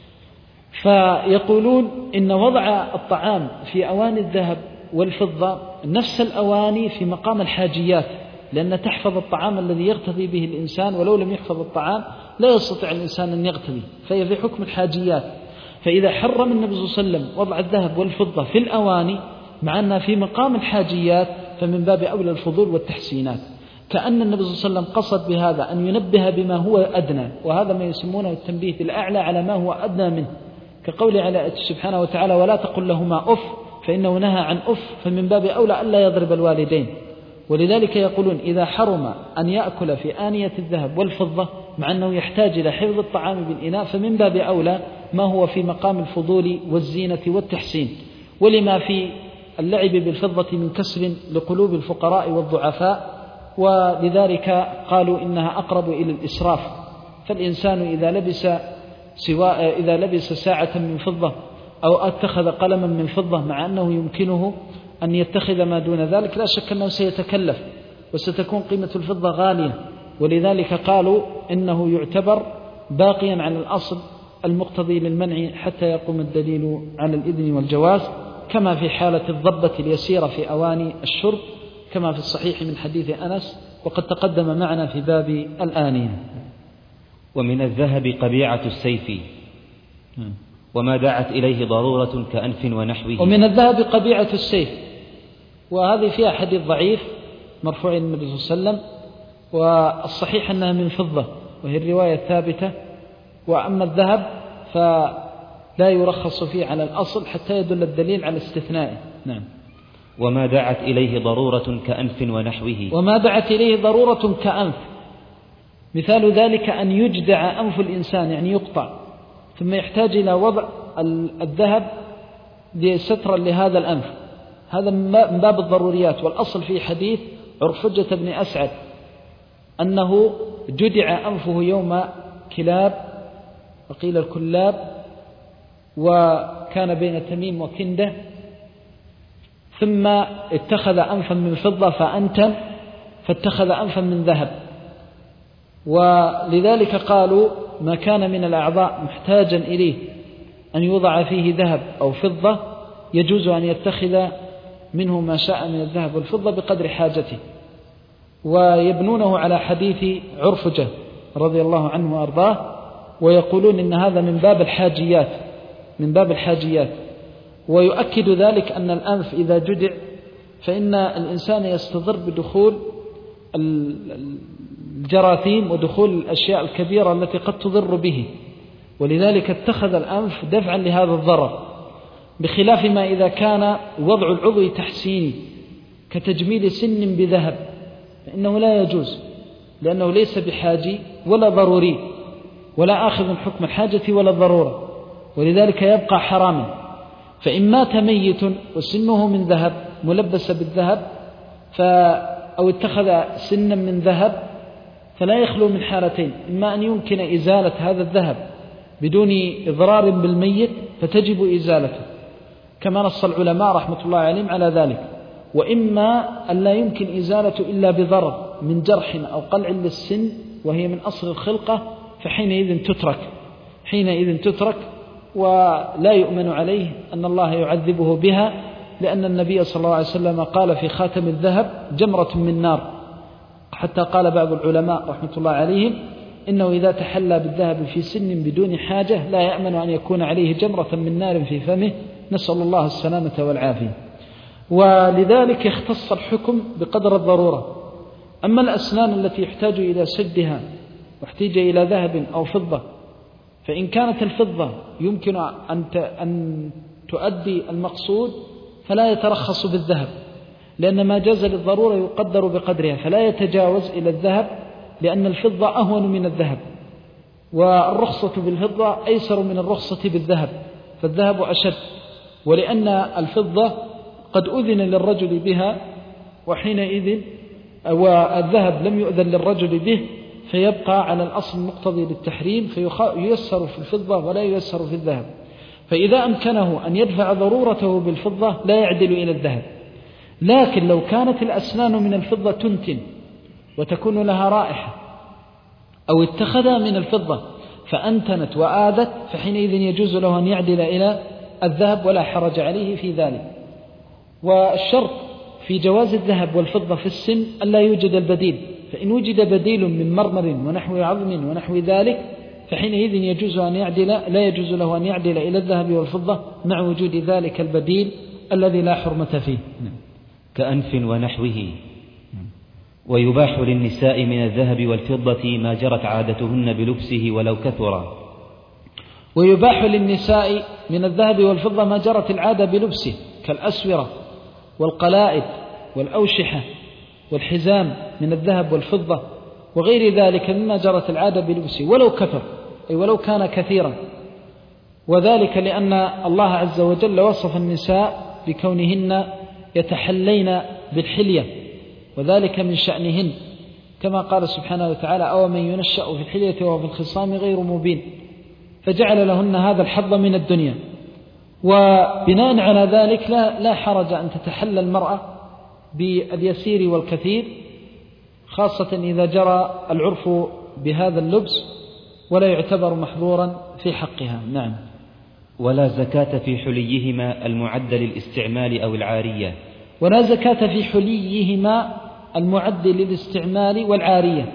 فيقولون إن وضع الطعام في أواني الذهب والفضة نفس الأواني في مقام الحاجيات، لأن تحفظ الطعام الذي يغتذي به الإنسان، ولو لم يحفظ الطعام لا يستطيع الإنسان أن يغتذي، فهي في حكم الحاجيات. فإذا حرم النبي صلى الله عليه وسلم وضع الذهب والفضة في الأواني مع أنها في مقام الحاجيات، فمن باب أولى الفضول والتحسينات، كأن النبي صلى الله عليه وسلم قصد بهذا أن ينبه بما هو أدنى، وهذا ما يسمونه التنبيه بالأعلى على ما هو أدنى منه، كقول على سبحانه وتعالى ولا تقل لهما أف، فإنه نهى عن أف، فمن باب أولى ألا يضرب الوالدين. ولذلك يقولون إذا حرم أن يأكل في آنية الذهب والفضة مع أنه يحتاج إلى حفظ الطعام بالإناء، فمن باب أولى ما هو في مقام الفضول والزينة والتحسين. ولما في اللعب بالفضة من كسر لقلوب الفقراء والضعفاء، ولذلك قالوا إنها أقرب إلى الإسراف. فالإنسان إذا لبس سواء إذا لبس ساعة من فضة أو اتخذ قلما من فضة مع أنه يمكنه أن يتخذ ما دون ذلك، لا شك أنه سيتكلف وستكون قيمة الفضة غالية، ولذلك قالوا إنه يعتبر باقيا على الأصل المقتضي للمنع حتى يقوم الدليل على الإذن والجواز، كما في حالة الضبة اليسيرة في أواني الشرب، كما في الصحيح من حديث أنس، وقد تقدم معنا في باب الآنية. ومن الذهب قبيعة السيف وما دعت إليه ضرورة كأنف ونحوه. ومن الذهب قبيعة السيف، وهذه فيها حديث ضعيف مرفوع النبي صلى الله عليه وسلم، والصحيح أنها من فضة وهي الرواية الثابتة. وأما الذهب فلا يرخص فيه على الأصل حتى يدل الدليل على استثنائه. نعم. وما دعت إليه ضرورة كأنف ونحوه. وما دعت إليه ضرورة كأنف، مثال ذلك أن يجدع أنف الإنسان، يعني يقطع، ثم يحتاج إلى وضع الذهب سترا لهذا الأنف، هذا من باب الضروريات. والأصل في حديث عرفجة بن أسعد أنه جدع أنفه يوم كلاب، وقيل الكلاب، وكان بين تميم وكندة، ثم اتخذ أنفا من فضة فأنتن، فاتخذ أنفا من ذهب. ولذلك قالوا ما كان من الأعضاء محتاجا إليه أن يوضع فيه ذهب أو فضة يجوز أن يتخذ منه ما شاء من الذهب والفضة بقدر حاجته. ويبنونه على حديث عرفجة رضي الله عنه وأرضاه، ويقولون إن هذا من باب الحاجيات، من باب الحاجيات. ويؤكد ذلك أن الأنف إذا جدع فإن الإنسان يستضر بدخول الجراثيم ودخول الأشياء الكبيرة التي قد تضر به، ولذلك اتخذ الأنف دفعا لهذا الضرر، بخلاف ما إذا كان وضع العضو تحسيني كتجميل سن بذهب فإنه لا يجوز، لأنه ليس بحاجي ولا ضروري ولا آخذ حكم الحاجة ولا الضرورة، ولذلك يبقى حراما. فإن مات ميت وسنه من ذهب ملبس بالذهب أو اتخذ سنا من ذهب فلا يخلو من حالتين: إما أن يمكن إزالة هذا الذهب بدون إضرار بالميت فتجب إزالته كما نص العلماء رحمة الله عليهم على ذلك، وإما أن لا يمكن إزالته إلا بضرر من جرح أو قلع للسن وهي من أصل الخلقة، فحينئذ تترك حينئذ تترك ولا يؤمن عليه أن الله يعذبه بها، لأن النبي صلى الله عليه وسلم قال في خاتم الذهب: جمرة من نار. حتى قال بعض العلماء رحمة الله عليهم: إنه إذا تحلى بالذهب في سن بدون حاجة لا يأمن أن يكون عليه جمرة من نار في فمه، نسأل الله السلامة والعافية. ولذلك يختص الحكم بقدر الضرورة. أما الأسنان التي يحتاج إلى سدها واحتاج إلى ذهب أو فضة، فإن كانت الفضة يمكن أن تؤدي المقصود فلا يترخص بالذهب، لأن ما جاز للضرورة يقدر بقدرها، فلا يتجاوز إلى الذهب، لأن الفضة أهون من الذهب، والرخصة بالفضة أيسر من الرخصة بالذهب، فالذهب أشد، ولأن الفضة قد أذن للرجل بها وحينئذ والذهب لم يؤذن للرجل به، فيبقى على الأصل المقتضي للتحريم، فييسر في الفضة ولا ييسر في الذهب. فإذا أمكنه أن يدفع ضرورته بالفضة لا يعدل إلى الذهب. لكن لو كانت الأسنان من الفضة تنتن وتكون لها رائحة، أو اتخذها من الفضة فأنتنت وآذت، فحينئذ يجوز له أن يعدل إلى الذهب ولا حرج عليه في ذلك. والشرط في جواز الذهب والفضة في السن ألا يوجد البديل، فإن وجد بديل من مرمر ونحو عظم ونحو ذلك فحينئذ يجوز أن يعدل لا يجوز له أن يعدل إلى الذهب والفضة مع وجود ذلك البديل الذي لا حرمة فيه، كأنف ونحوه. ويباح للنساء من الذهب والفضة ما جرت عادتهن بلبسه ولو كثرا. ويباح للنساء من الذهب والفضة ما جرت العادة بلبسه كالأسورة والقلائد والأوشحة والحزام من الذهب والفضة وغير ذلك مما جرت العادة بلبسه ولو كثر، أي ولو كان كثيرا. وذلك لأن الله عز وجل وصف النساء بكونهن يتحلين بالحلية، وذلك من شأنهن، كما قال سبحانه وتعالى: أو من ينشأ في الحلية وفي الخصام غير مبين، فجعل لهن هذا الحظ من الدنيا. وبناء على ذلك لا, لا حرج أن تتحلى المرأة باليسير والكثير، خاصة إذا جرى العرف بهذا اللبس، ولا يعتبر محظورا في حقها. نعم. ولا زكاة في حليهما المعد للاستعمال أو العارية. ولا زكاة في حليهما المعد للاستعمال والعارية.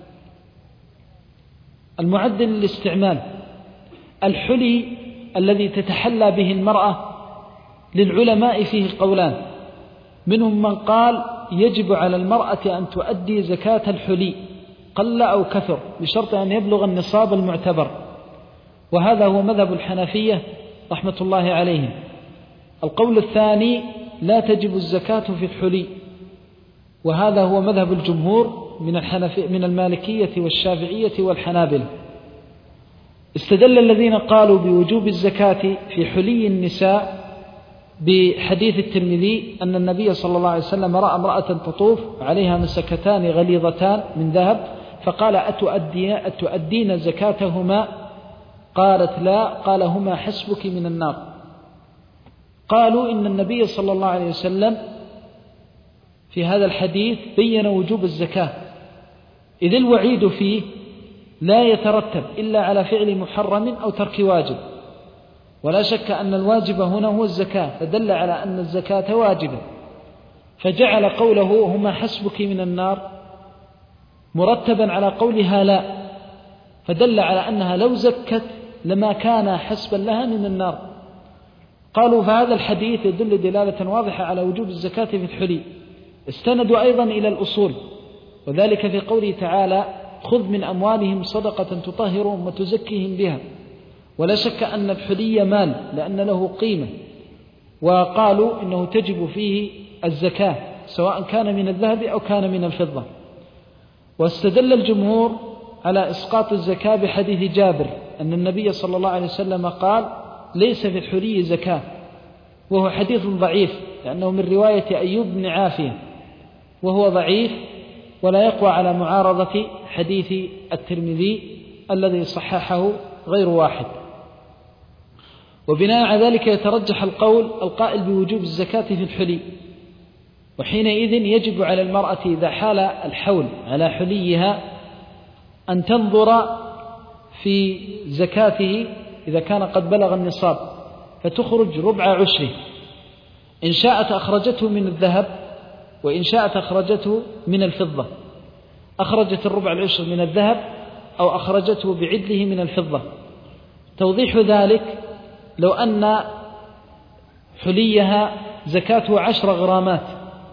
المعد للاستعمال الحلي الذي تتحلى به المرأة للعلماء فيه قولان، منهم من قال يجب على المرأة أن تؤدي زكاة الحلي قل أو كثر بشرط أن يبلغ النصاب المعتبر، وهذا هو مذهب الحنفية رحمة الله عليهم. القول الثاني لا تجب الزكاة في الحلي، وهذا هو مذهب الجمهور من الحنفي من المالكية والشافعية والحنابلة. استدل الذين قالوا بوجوب الزكاة في حلي النساء بحديث الترمذي أن النبي صلى الله عليه وسلم رأى امرأة تطوف عليها مسكتان غليظتان من ذهب، فقال: أتؤدين, أتؤدين زكاتهما؟ قالت: لا. قال: هما حسبك من النار. قالوا إن النبي صلى الله عليه وسلم في هذا الحديث بين وجوب الزكاة، إذ الوعيد فيه لا يترتب إلا على فعل محرم أو ترك واجب، ولا شك أن الواجب هنا هو الزكاة، فدل على أن الزكاة واجبة، فجعل قوله هما حسبك من النار مرتبا على قولها لا، فدل على أنها لو زكت لما كان حسبا لها من النار. قالوا فهذا الحديث يدل دلالة واضحة على وجوب الزكاة في الحلي. استندوا أيضا إلى الأصول، وذلك في قوله تعالى: خذ من أموالهم صدقة تطهرهم وتزكيهم بها. ولا شك أن الحلي مال لأن له قيمة، وقالوا إنه تجب فيه الزكاة سواء كان من الذهب أو كان من الفضة. واستدل الجمهور على إسقاط الزكاة بحديث جابر أن النبي صلى الله عليه وسلم قال: ليس في الحلي زكاة، وهو حديث ضعيف لأنه من رواية أيوب بن عافية، وهو ضعيف ولا يقوى على معارضة حديث الترمذي الذي صححه غير واحد. وبناء على ذلك يترجح القول القائل بوجوب الزكاة في الحلي، وحينئذ يجب على المرأة إذا حال الحول على حليها أن تنظر في زكاته إذا كان قد بلغ النصاب فتخرج ربع عشره، إن شاءت أخرجته من الذهب وإن شاءت أخرجته من الفضة، أخرجت الربع العشر من الذهب أو أخرجته بعدله من الفضة. توضيح ذلك لو أن حليها زكاته عشر غرامات،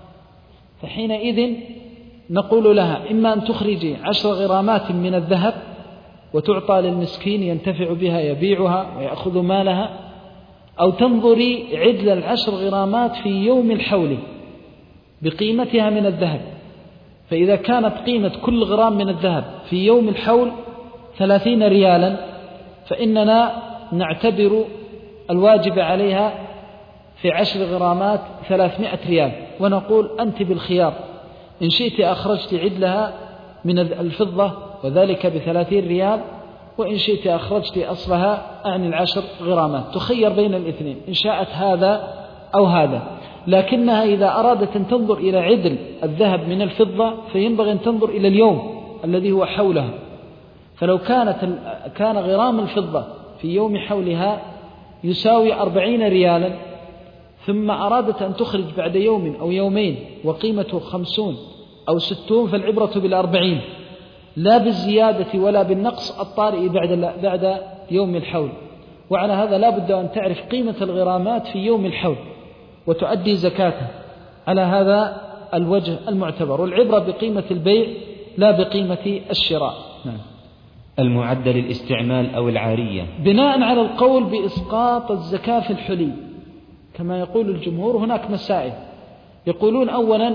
فحينئذ نقول لها إما أن تخرجي عشر غرامات من الذهب وتعطى للمسكين ينتفع بها يبيعها ويأخذ مالها، أو تنظري عدل العشر غرامات في يوم الحول بقيمتها من الذهب، فإذا كانت قيمة كل غرام من الذهب في يوم الحول ثلاثين ريالا فإننا نعتبر الواجب عليها في عشر غرامات ثلاثمائة ريال، ونقول أنت بالخيار، إن شئت أخرجت عدلها من الفضة وذلك بثلاثين ريال، وإن شئت أخرجت أصلها عن العشر غرامات، تخير بين الاثنين إن شاءت هذا أو هذا. لكنها إذا أرادت أن تنظر إلى عدل الذهب من الفضة فينبغي أن تنظر إلى اليوم الذي هو حولها، فلو كانت كان غرام الفضة في يوم حولها يساوي أربعين ريالا، ثم أرادت أن تخرج بعد يوم أو يومين وقيمته خمسون أو ستون، فالعبرة بالأربعين لا بالزيادة ولا بالنقص الطارئ بعد بعد يوم الحول. وعلى هذا لا بد أن تعرف قيمة الغرامات في يوم الحول وتؤدي زكاتها على هذا الوجه المعتبر، والعبرة بقيمة البيع لا بقيمة الشراء. نعم. المعدل الاستعمال أو العارية. بناء على القول بإسقاط الزكاة في الحلي كما يقول الجمهور هناك مسائل. يقولون أولا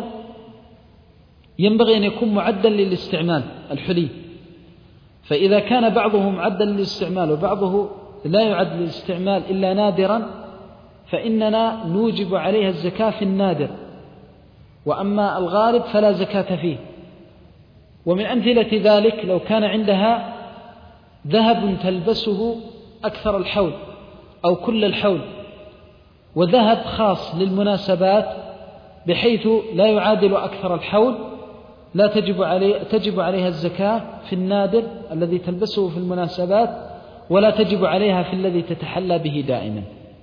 ينبغي أن يكون معدل للاستعمال الحلي، فإذا كان بعضه معدل للاستعمال وبعضه لا يعد للاستعمال إلا نادرا فإننا نوجب عليها الزكاة في النادر، وأما الغالب فلا زكاة فيه. ومن أمثلة ذلك لو كان عندها ذهب تلبسه أكثر الحول أو كل الحول، وذهب خاص للمناسبات بحيث لا يعادل أكثر الحول، لا تجب عليه تجب عليها الزكاة في النادر الذي تلبسه في المناسبات، ولا تجب عليها في الذي تتحلى به دائما.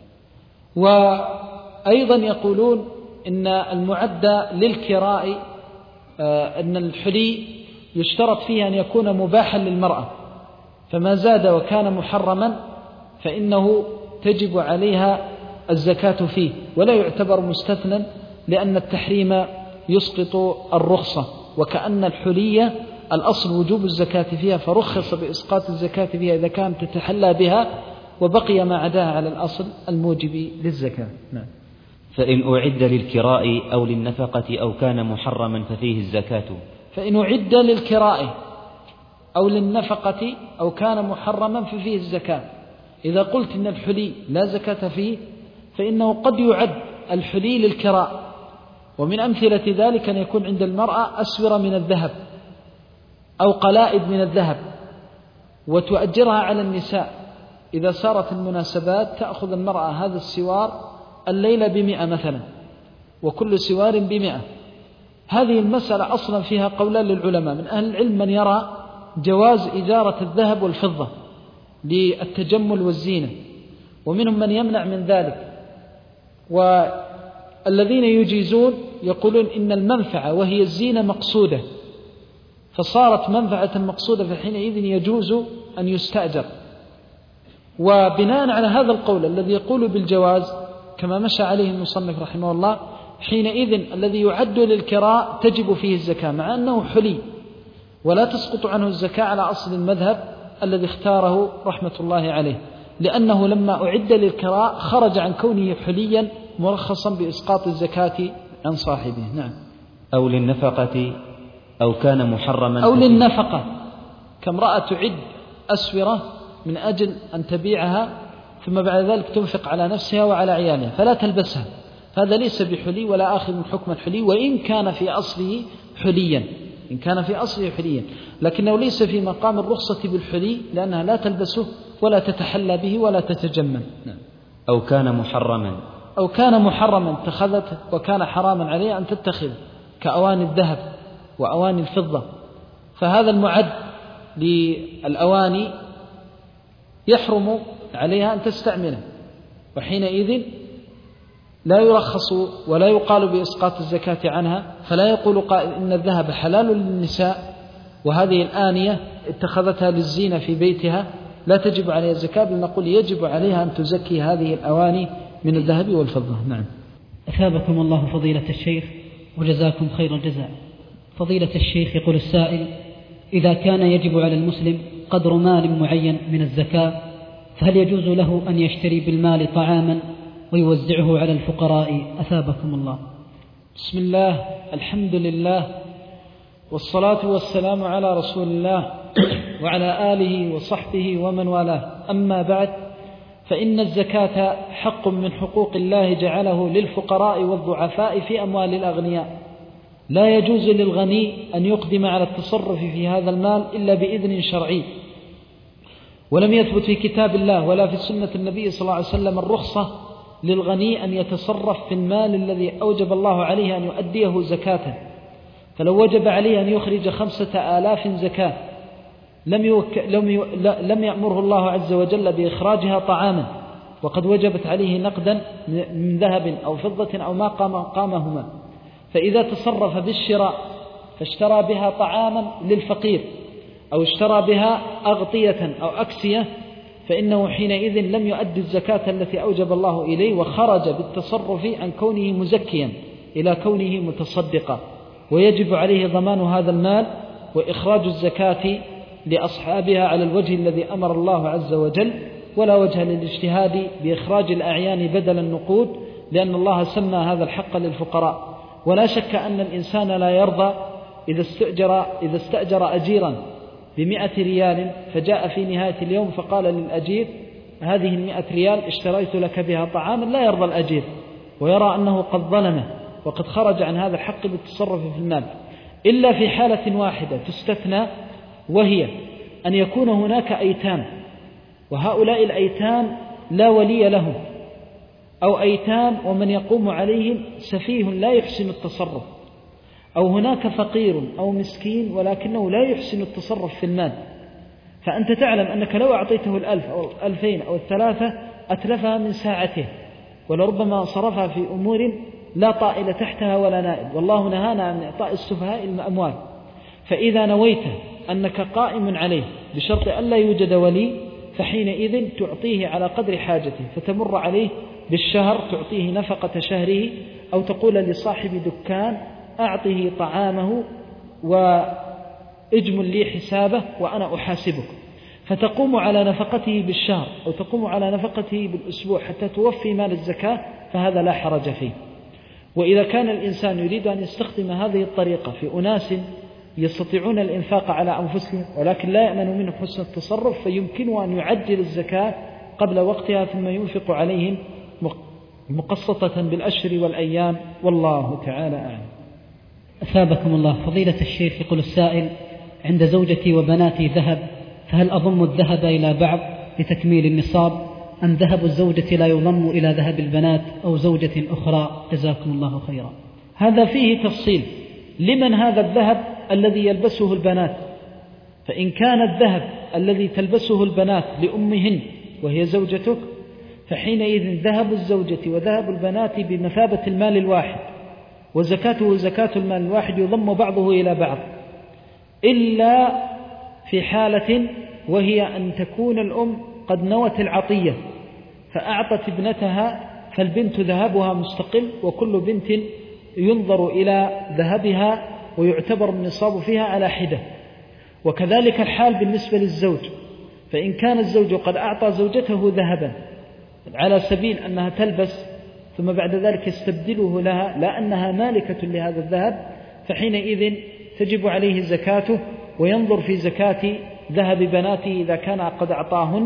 وأيضا يقولون إن المعدة للكراء أن الحلي يشترط فيه أن يكون مباحا للمرأة، فما زاد وكان محرما فإنه تجب عليها الزكاة فيه ولا يعتبر مستثنى، لأن التحريم يسقط الرخصة، وكأن الحلية الأصل وجوب الزكاة فيها فرخص بإسقاط الزكاة فيها إذا كانت تتحلى بها، وبقي ما عداها على الأصل الموجب للزكاة. نعم. فإن أعد للكراء أو للنفقة أو كان محرما ففيه الزكاة. فإن أعد للكراء أو للنفقة أو كان محرما ففيه الزكاة. إذا قلت إن الحلي لا زكاة فيه فإنه قد يعد الحلي للكراء، ومن أمثلة ذلك أن يكون عند المرأة أسورة من الذهب أو قلائد من الذهب وتؤجرها على النساء، إذا صارت المناسبات تأخذ المرأة هذا السوار الليلة بمئة مثلا وكل سوار بمئة. هذه المسألة أصلا فيها قولان للعلماء، من أهل العلم من يرى جواز إجارة الذهب والفضة للتجمل والزينة، ومنهم من يمنع من ذلك، والذين يجيزون يقولون إن المنفعة وهي الزينة مقصودة، فصارت منفعة مقصودة فحينئذ يجوز أن يستأجر. وبناء على هذا القول الذي يقول بالجواز كما مشى عليه المصنف رحمه الله، حينئذ الذي يعد للكراء تجب فيه الزكاة مع أنه حلي، ولا تسقط عنه الزكاة على أصل المذهب الذي اختاره رحمة الله عليه، لأنه لما أعد للكراء خرج عن كونه حليا مرخصا بإسقاط الزكاة عن صاحبه. نعم. أو للنفقة أو كان محرما أو للنفقة كامرأة تعد أسورة من أجل أن تبيعها ثم بعد ذلك تنفق على نفسها وعلى عيالها فلا تلبسها، هذا ليس بحلي ولا آخذ من حكم الحلي، وإن كان في أصله حليا، إن كان في أصله حليا، لكنه ليس في مقام الرخصة بالحلي لأنها لا تلبسه ولا تتحلى به ولا تتجمل. أو كان محرما أو كان محرما اتخذته وكان حراما عليها أن تتخذ كأواني الذهب وأواني الفضة، فهذا المعد للأواني يحرم عليها أن تستعمله، وحينئذ لا يرخص ولا يقال بإسقاط الزكاة عنها، فلا يقول قائل إن الذهب حلال للنساء وهذه الآنية اتخذتها للزينة في بيتها لا تجب عليها الزكاة، بل نقول يجب عليها أن تزكي هذه الأواني من الذهب والفضة. نعم. أثابكم الله فضيلة الشيخ وجزاكم خير الجزاء. فضيلة الشيخ يقول السائل: إذا كان يجب على المسلم قدر مال معين من الزكاة فهل يجوز له أن يشتري بالمال طعاما ويوزعه على الفقراء؟ أثابكم الله. بسم الله، الحمد لله، والصلاة والسلام على رسول الله وعلى آله وصحبه ومن والاه، أما بعد، فإن الزكاة حق من حقوق الله جعله للفقراء والضعفاء في أموال الأغنياء، لا يجوز للغني أن يقدم على التصرف في هذا المال إلا بإذن شرعي، ولم يثبت في كتاب الله ولا في سنة النبي صلى الله عليه وسلم الرخصة للغني أن يتصرف في المال الذي أوجب الله عليه أن يؤديه زكاة. فلو وجب عليه أن يخرج خمسة آلاف زكاة لم, يوك... لم, ي... لم يأمره الله عز وجل بإخراجها طعاما، وقد وجبت عليه نقدا من ذهب أو فضة أو ما قام قامهما، فإذا تصرف بالشراء فاشترى بها طعاما للفقير أو اشترى بها أغطية أو أكسية فإنه حينئذ لم يؤدي الزكاة التي أوجب الله إليه، وخرج بالتصرف عن كونه مزكيا إلى كونه متصدقا، ويجب عليه ضمان هذا المال وإخراج الزكاة لأصحابها على الوجه الذي أمر الله عز وجل، ولا وجه للاجتهاد بإخراج الأعيان بدل النقود، لأن الله سمى هذا الحق للفقراء. ولا شك أن الإنسان لا يرضى إذا استأجر, إذا استأجر أجيرا بمئة ريال فجاء في نهاية اليوم فقال للأجير: هذه المئة ريال اشتريت لك بها طعاما، لا يرضى الأجير ويرى أنه قد ظلمه وقد خرج عن هذا الحق بالتصرف في المال، إلا في حالة واحدة تستثنى، وهي أن يكون هناك أيتام وهؤلاء الأيتام لا ولي لهم، أو أيتام ومن يقوم عليهم سفيه لا يحسن التصرف، أو هناك فقير أو مسكين ولكنه لا يحسن التصرف في المال، فأنت تعلم أنك لو أعطيته الألف أو الألفين أو الثلاثة أتلفها من ساعته، ولربما صرفها في أمور لا طائل تحتها ولا نائب، والله نهانا عن إعطاء السفهاء الأموال. فإذا نويت أنك قائم عليه بشرط ألا يوجد ولي فحينئذ تعطيه على قدر حاجته، فتمر عليه بالشهر تعطيه نفقة شهره، أو تقول لصاحب دكان: أعطه طعامه وإجمل لي حسابه وأنا أحاسبك، فتقوم على نفقته بالشهر أو تقوم على نفقته بالأسبوع حتى توفي مال الزكاة، فهذا لا حرج فيه. وإذا كان الإنسان يريد أن يستخدم هذه الطريقة في أناس يستطيعون الإنفاق على أنفسهم ولكن لا يأمن منهم حسن التصرف، فيمكنه أن يعجل الزكاة قبل وقتها ثم ينفق عليهم مقسطة بالأشهر والأيام، والله تعالى أعلم. أثابكم الله. فضيلة الشيخ يقول السائل: عند زوجتي وبناتي ذهب، فهل أضم الذهب إلى بعض لتكميل النصاب، أم ذهب الزوجة لا يضم إلى ذهب البنات أو زوجة أخرى؟ جزاكم الله خيرا. هذا فيه تفصيل. لمن هذا الذهب الذي يلبسه البنات؟ فإن كان الذهب الذي تلبسه البنات لأمهن وهي زوجتك، فحينئذ ذهب الزوجة وذهب البنات بمثابة المال الواحد، وزكاته زكاة المال الواحد يضم بعضه إلى بعض، إلا في حالة وهي أن تكون الأم قد نوت العطية فأعطت ابنتها، فالبنت ذهبها مستقل، وكل بنت ينظر إلى ذهبها ويعتبر النصاب فيها على حدة. وكذلك الحال بالنسبة للزوج، فإن كان الزوج قد أعطى زوجته ذهبا على سبيل أنها تلبس ثم بعد ذلك يستبدله لها لا أنها مالكة لهذا الذهب، فحينئذ تجب عليه زكاته، وينظر في زكاة ذهب بناته إذا كان قد أعطاهن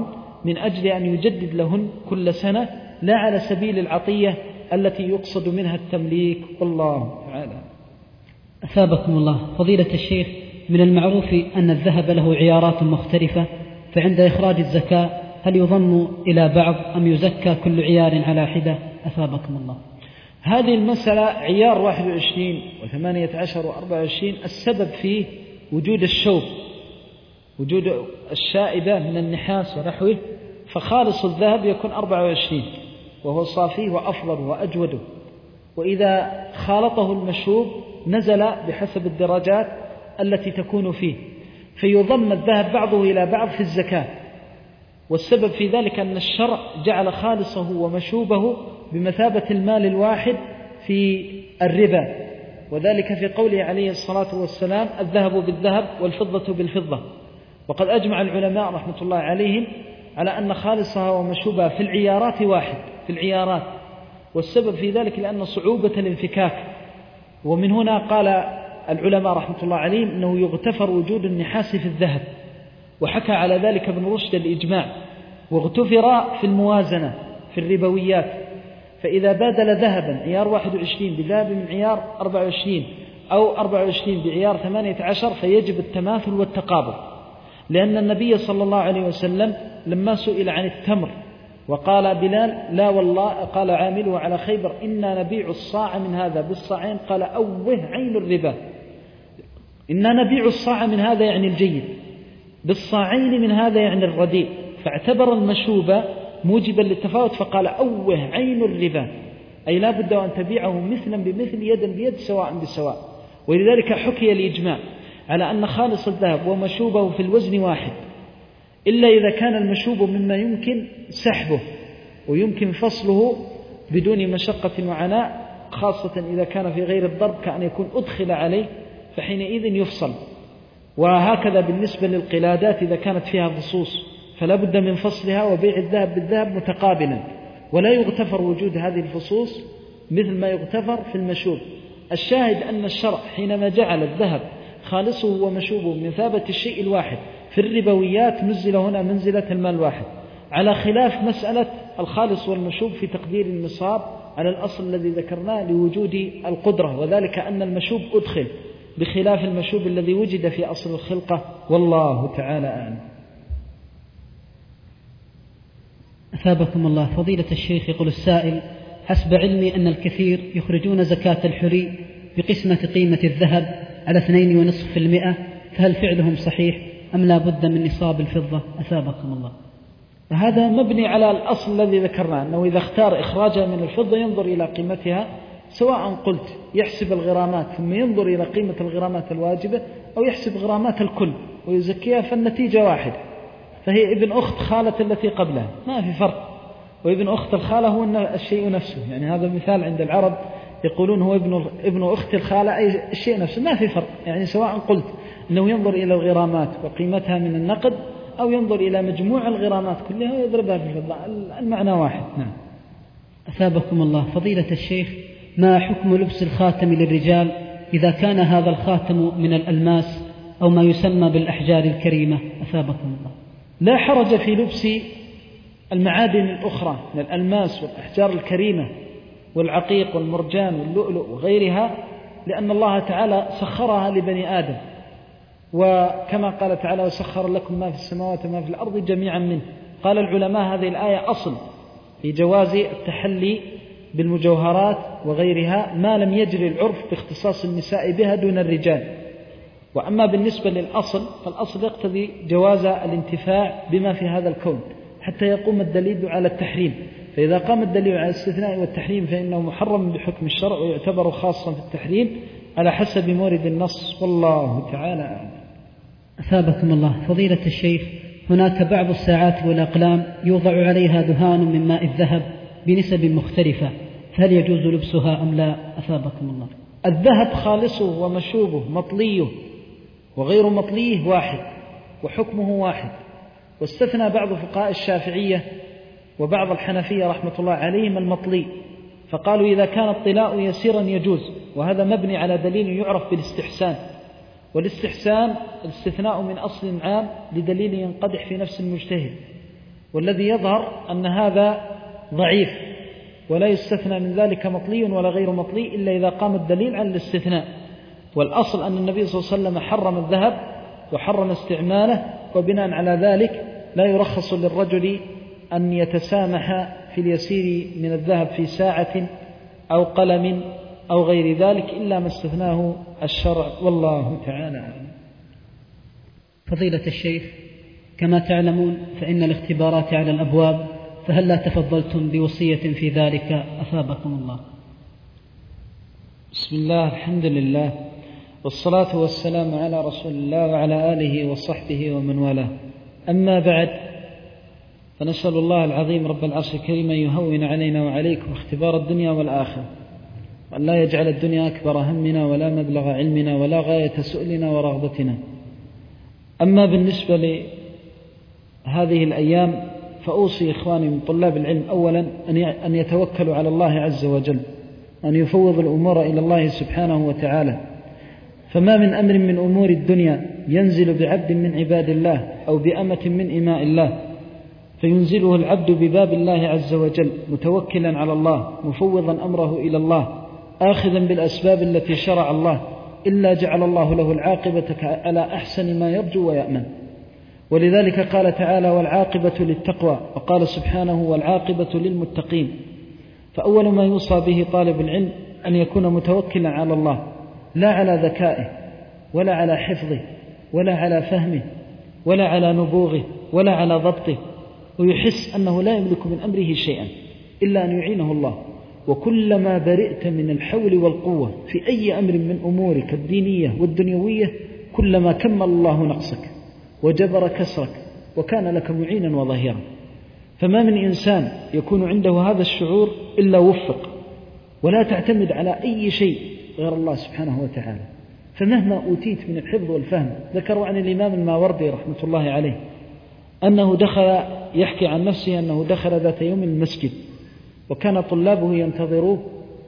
من أجل أن يجدد لهن كل سنة، لا على سبيل العطية التي يقصد منها التمليك. والله تعالى. أثابكم الله. فضيلة الشيخ، من المعروف أن الذهب له عيارات مختلفة، فعند إخراج الزكاة هل يضم إلى بعض أم يزكى كل عيار على حدة؟ أثابكم الله. هذه المسألة عيار واحد وعشرين وثمانية عشر وأربعة وعشرين السبب فيه وجود الشوب، وجود الشائبة من النحاس ونحوه، فخالص الذهب يكون أربعة وعشرين وهو صافيه وأفضل وأجوده، وإذا خالطه المشوب نزل بحسب الدرجات التي تكون فيه، فيضم الذهب بعضه إلى بعض في الزكاة. والسبب في ذلك أن الشرع جعل خالصه ومشوبه بمثابة المال الواحد في الربا، وذلك في قوله عليه الصلاة والسلام: الذهب بالذهب والفضة بالفضة. وقد أجمع العلماء رحمة الله عليهم على أن خالصها ومشوبها في العيارات واحد، في العيارات. والسبب في ذلك لأن صعوبة الانفكاك، ومن هنا قال العلماء رحمة الله عليهم أنه يغتفر وجود النحاس في الذهب، وحكى على ذلك ابن رشد الإجماع، واغتفر في الموازنة في الربويات. فإذا بادل ذهبا عيار واحد وعشرين بذهب من عيار أربعة وعشرين أو أربعة وعشرين بعيار ثمانية عشر فيجب التماثل والتقابل، لأن النبي صلى الله عليه وسلم لما سئل عن التمر وقال بلال: لا والله، قال عامله على خيبر: إنا نبيع الصاع من هذا بالصاعين، قال: أوه عين الربا. إنا نبيع الصاع من هذا يعني الجيد، بالصاعين من هذا يعني الرديء، فاعتبر المشوبة موجبا للتفاوت فقال: أوه عين الربا، أي لا بد أن تبيعه مثلا بمثل يدا بيد سواء بسواء. ولذلك حكي الإجماع على أن خالص الذهب ومشوبه في الوزن واحد، إلا إذا كان المشوب مما يمكن سحبه ويمكن فصله بدون مشقة وعناء، خاصة إذا كان في غير الضرب كأن يكون أدخل عليه، فحينئذ يفصل. وهكذا بالنسبة للقلادات إذا كانت فيها فصوص فلا بد من فصلها وبيع الذهب بالذهب متقابلا، ولا يغتفر وجود هذه الفصوص مثل ما يغتفر في المشوب. الشاهد أن الشرع حينما جعل الذهب خالصه ومشوبه من ثابة الشيء الواحد في الربويات نزل هنا منزلة المال الواحد، على خلاف مسألة الخالص والمشوب في تقدير النصاب على الأصل الذي ذكرناه لوجود القدرة، وذلك أن المشوب أدخل بخلاف المشوب الذي وجد في أصل الخلقة. والله تعالى أعلم. أثابكم الله. فضيلة الشيخ، يقول السائل: حسب علمي أن الكثير يخرجون زكاة الحلي بقسمة قيمة الذهب على اثنين ونصف في المئة، فهل فعلهم صحيح أم لا بد من نصاب الفضة؟ أثابكم الله. هذا مبني على الأصل الذي ذكرناه، أنه إذا اختار إخراجها من الفضة ينظر إلى قيمتها، سواء قلت يحسب الغرامات ثم ينظر إلى قيمة الغرامات الواجبة أو يحسب غرامات الكل ويزكيها، فالنتيجة واحد، فهي ابن أخت خالة التي قبلها، ما في فرق. وابن أخت الخالة هو الشيء نفسه، يعني هذا مثال عند العرب يقولون هو ابن ابن أخت الخالة، أي الشيء نفسه، ما في فرق. يعني سواء قلت أنه ينظر إلى الغرامات وقيمتها من النقد أو ينظر إلى مجموع الغرامات كلها ويضربها بالفضة، المعنى واحد. نعم. أثابكم الله. فضيلة الشيخ، ما حكم لبس الخاتم للرجال إذا كان هذا الخاتم من الألماس أو ما يسمى بالأحجار الكريمة؟ أثابكم الله. لا حرج في لبس المعادن الأخرى من الألماس والأحجار الكريمة والعقيق والمرجان واللؤلؤ وغيرها، لأن الله تعالى سخرها لبني آدم، وكما قال تعالى: وسخر لكم ما في السماوات وما في الأرض جميعا منه. قال العلماء هذه الآية أصل في جواز التحلي بالمجوهرات وغيرها ما لم يجري العرف باختصاص النساء بها دون الرجال. وأما بالنسبة للأصل فالأصل يقتضي جواز الانتفاع بما في هذا الكون حتى يقوم الدليل على التحريم، فإذا قام الدليل على الاستثناء والتحريم فإنه محرم بحكم الشرع ويعتبر خاصا في التحريم على حسب مورد النص. والله تعالى أعلم. أثابكم الله. فضيلة الشيخ، هناك بعض الساعات والأقلام يوضع عليها دهان من ماء الذهب بنسب مختلفة، فهل يجوز لبسها أم لا؟ أثابكم الله. الذهب خالصه ومشوبه مطليه وغير مطليه واحد وحكمه واحد، واستثنى بعض فقهاء الشافعية وبعض الحنفية رحمة الله عليهم المطلي، فقالوا إذا كان الطلاء يسيرا يجوز، وهذا مبني على دليل يعرف بالاستحسان، والاستحسان الاستثناء من أصل عام لدليل ينقدح في نفس المجتهد، والذي يظهر أن هذا ضعيف، ولا يستثنى من ذلك مطلي ولا غير مطلي إلا إذا قام الدليل عن الاستثناء. والأصل أن النبي صلى الله عليه وسلم حرم الذهب وحرم استعماله، وبناء على ذلك لا يرخص للرجل أن يتسامح في اليسير من الذهب في ساعة أو قلم أو غير ذلك إلا ما استثناه الشرع، والله تعالى أعلم. فضيلة الشيخ، كما تعلمون فإن الاختبارات على الأبواب، فهل لا تفضلتم بوصية في ذلك أثابكم الله؟ بسم الله، الحمد لله، والصلاة والسلام على رسول الله وعلى آله وصحبه ومن والاه. أما بعد، فنسأل الله العظيم رب العرش الكريم أن يهون علينا وعليكم اختبار الدنيا والآخرة، وأن لا يجعل الدنيا أكبر همنا ولا مبلغ علمنا ولا غاية سؤلنا ورغبتنا. أما بالنسبة لهذه الأيام، فأوصي إخواني من طلاب العلم أولا أن يتوكلوا على الله عز وجل، أن يفوض الأمور إلى الله سبحانه وتعالى. فما من أمر من أمور الدنيا ينزل بعبد من عباد الله أو بأمة من إماء الله فينزله العبد بباب الله عز وجل متوكلا على الله مفوضا أمره إلى الله آخذا بالأسباب التي شرع الله، إلا جعل الله له العاقبة على أحسن ما يرجو ويأمن. ولذلك قال تعالى: والعاقبة للتقوى، وقال سبحانه: والعاقبة للمتقين. فأول ما يوصى به طالب العلم أن يكون متوكلا على الله، لا على ذكائه ولا على حفظه ولا على فهمه ولا على نبوغه ولا على ضبطه، ويحس أنه لا يملك من أمره شيئا إلا أن يعينه الله. وكلما برئت من الحول والقوة في أي أمر من أمورك الدينية والدنيوية، كلما كمل الله نقصك وجبر كسرك وكان لك معينا وظهيرا. فما من إنسان يكون عنده هذا الشعور إلا وفق، ولا تعتمد على أي شيء غير الله سبحانه وتعالى. فمهما أوتيت من الحفظ والفهم، ذكروا عن الإمام الماوردي رحمة الله عليه أنه دخل يحكي عن نفسه أنه دخل ذات يوم المسجد وكان طلابه ينتظروه،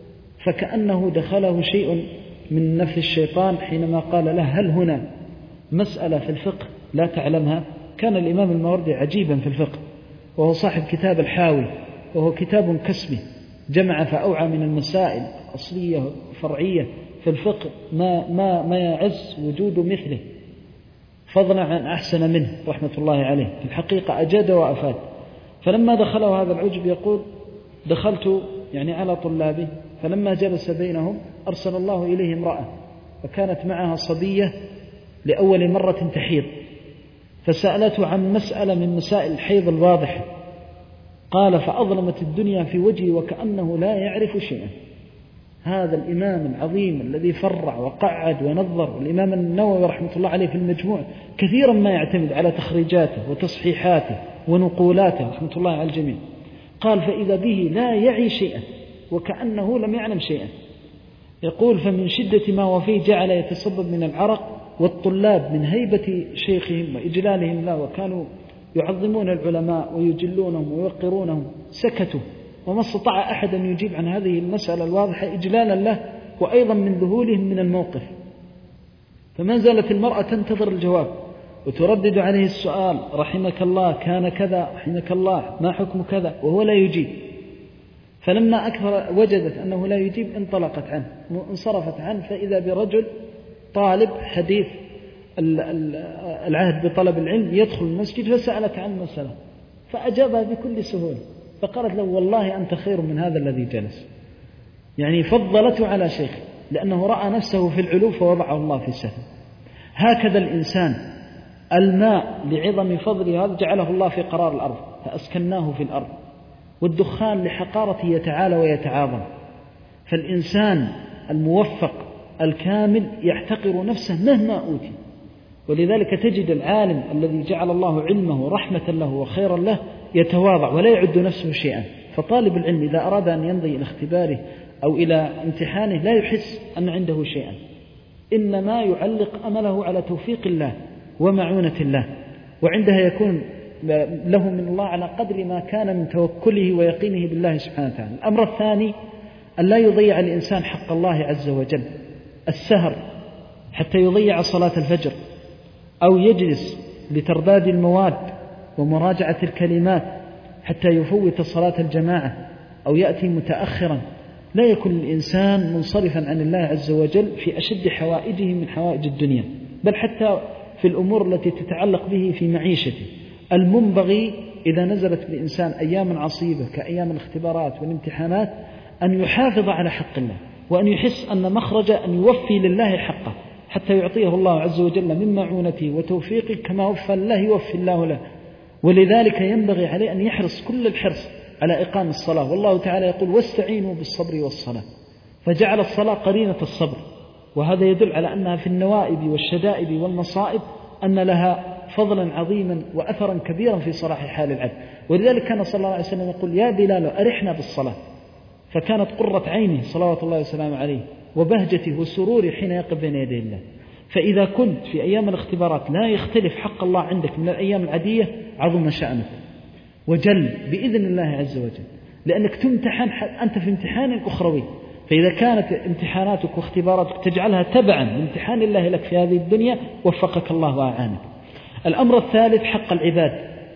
فكأنه دخله شيء من نفس الشيطان حينما قال له: هل هنا مسألة في الفقه لا تعلمها؟ كان الإمام الماوردي عجيبا في الفقه، وهو صاحب كتاب الحاوي، وهو كتاب كسبي، جمع فأوعى من المسائل أصلية فرعية في الفقه ما, ما, ما يعز وجود مثله، فضلا عن أحسن منه رحمة الله عليه. في الحقيقة أجاد وأفاد. فلما دخله هذا العجب يقول: دخلت يعني على طلابه، فلما جلس بينهم أرسل الله إليه امرأة، وكانت معها صبية لأول مرة تحيض، فسألته عن مسألة من مسائل الحيض الواضحة. قال: فأظلمت الدنيا في وجهي وكأنه لا يعرف شيئا. هذا الإمام العظيم الذي فرع وقعد ونظر، والإمام النووي رحمة الله عليه في المجموع كثيرا ما يعتمد على تخريجاته وتصحيحاته ونقولاته رحمة الله على الجميع. قال: فإذا به لا يعي شيئا وكأنه لم يعلم شيئا. يقول: فمن شدة ما وفيه جعل يتصبب من العرق، والطلاب من هيبة شيخهم وإجلالهم له، وكانوا يعظمون العلماء ويجلونهم ويوقرونهم، سكتوا، وما استطاع أحد أن يجيب عن هذه المسألة الواضحة إجلالا له، وأيضا من ذهولهم من الموقف. فما زالت المرأة تنتظر الجواب وتردد عليه السؤال: رحمك الله كان كذا، رحمك الله ما حكم كذا، وهو لا يجيب. فلما أكثر وجدت أنه لا يجيب انطلقت عنه وانصرفت عنه، فإذا برجل طالب حديث العهد بطلب العلم يدخل المسجد، فسألت عن المسألة فأجابها بكل سهولة، فقالت له: والله أنت خير من هذا الذي جلس. يعني فضلته على شيخه لأنه رأى نفسه في العلو فوضعه الله في السفل. هكذا الإنسان، الماء لعظم فضله هذا جعله الله في قرار الأرض فأسكناه في الأرض، والدخان لحقارته يتعالى ويتعاظم. فالإنسان الموفق الكامل يحتقر نفسه مهما أوتي. ولذلك تجد العالم الذي جعل الله علمه رحمة له وخيرا له يتواضع ولا يعد نفسه شيئا. فطالب العلم إذا أراد أن يمضي إلى اختباره أو إلى امتحانه لا يحس أن عنده شيئا، إنما يعلق أمله على توفيق الله ومعونة الله، وعندها يكون له من الله على قدر ما كان من توكله ويقينه بالله سبحانه وتعالى. الأمر الثاني أن لا يضيع الإنسان حق الله عز وجل، السهر حتى يضيع صلاة الفجر، أو يجلس لترداد المواد ومراجعة الكلمات حتى يفوت صلاة الجماعة أو يأتي متأخرا. لا يكون الإنسان منصرفا عن الله عز وجل في أشد حوائجه من حوائج الدنيا، بل حتى في الأمور التي تتعلق به في معيشته. المنبغي إذا نزلت بالإنسان أيام عصيبة كأيام الاختبارات والامتحانات أن يحافظ على حق الله، وأن يحس أن مخرج أن يوفي لله حقه حتى يعطيه الله عز وجل من معونته وتوفيقه كما وفى الله يوفي الله له. ولذلك ينبغي عليه أن يحرص كل الحرص على إقام الصلاة، والله تعالى يقول واستعينوا بالصبر والصلاة، فجعل الصلاة قرينة الصبر، وهذا يدل على أنها في النوائب والشدائد والمصائب أن لها فضلا عظيما وأثرا كبيرا في صلاح حال العبد. ولذلك كان صلى الله عليه وسلم يقول يا بلال أرحنا بالصلاة، فكانت قرة عينه صلوات الله وسلامه عليه وبهجته وسروره حين يقف بين يدي الله. فإذا كنت في أيام الاختبارات لا يختلف حق الله عندك من الأيام العادية عظم شأنك وجل بإذن الله عز وجل، لأنك تمتحن أنت في امتحان أخروي. فإذا كانت امتحاناتك واختباراتك تجعلها تبعا لامتحان الله لك في هذه الدنيا وفقك الله وأعانك. الأمر الثالث حق العباد.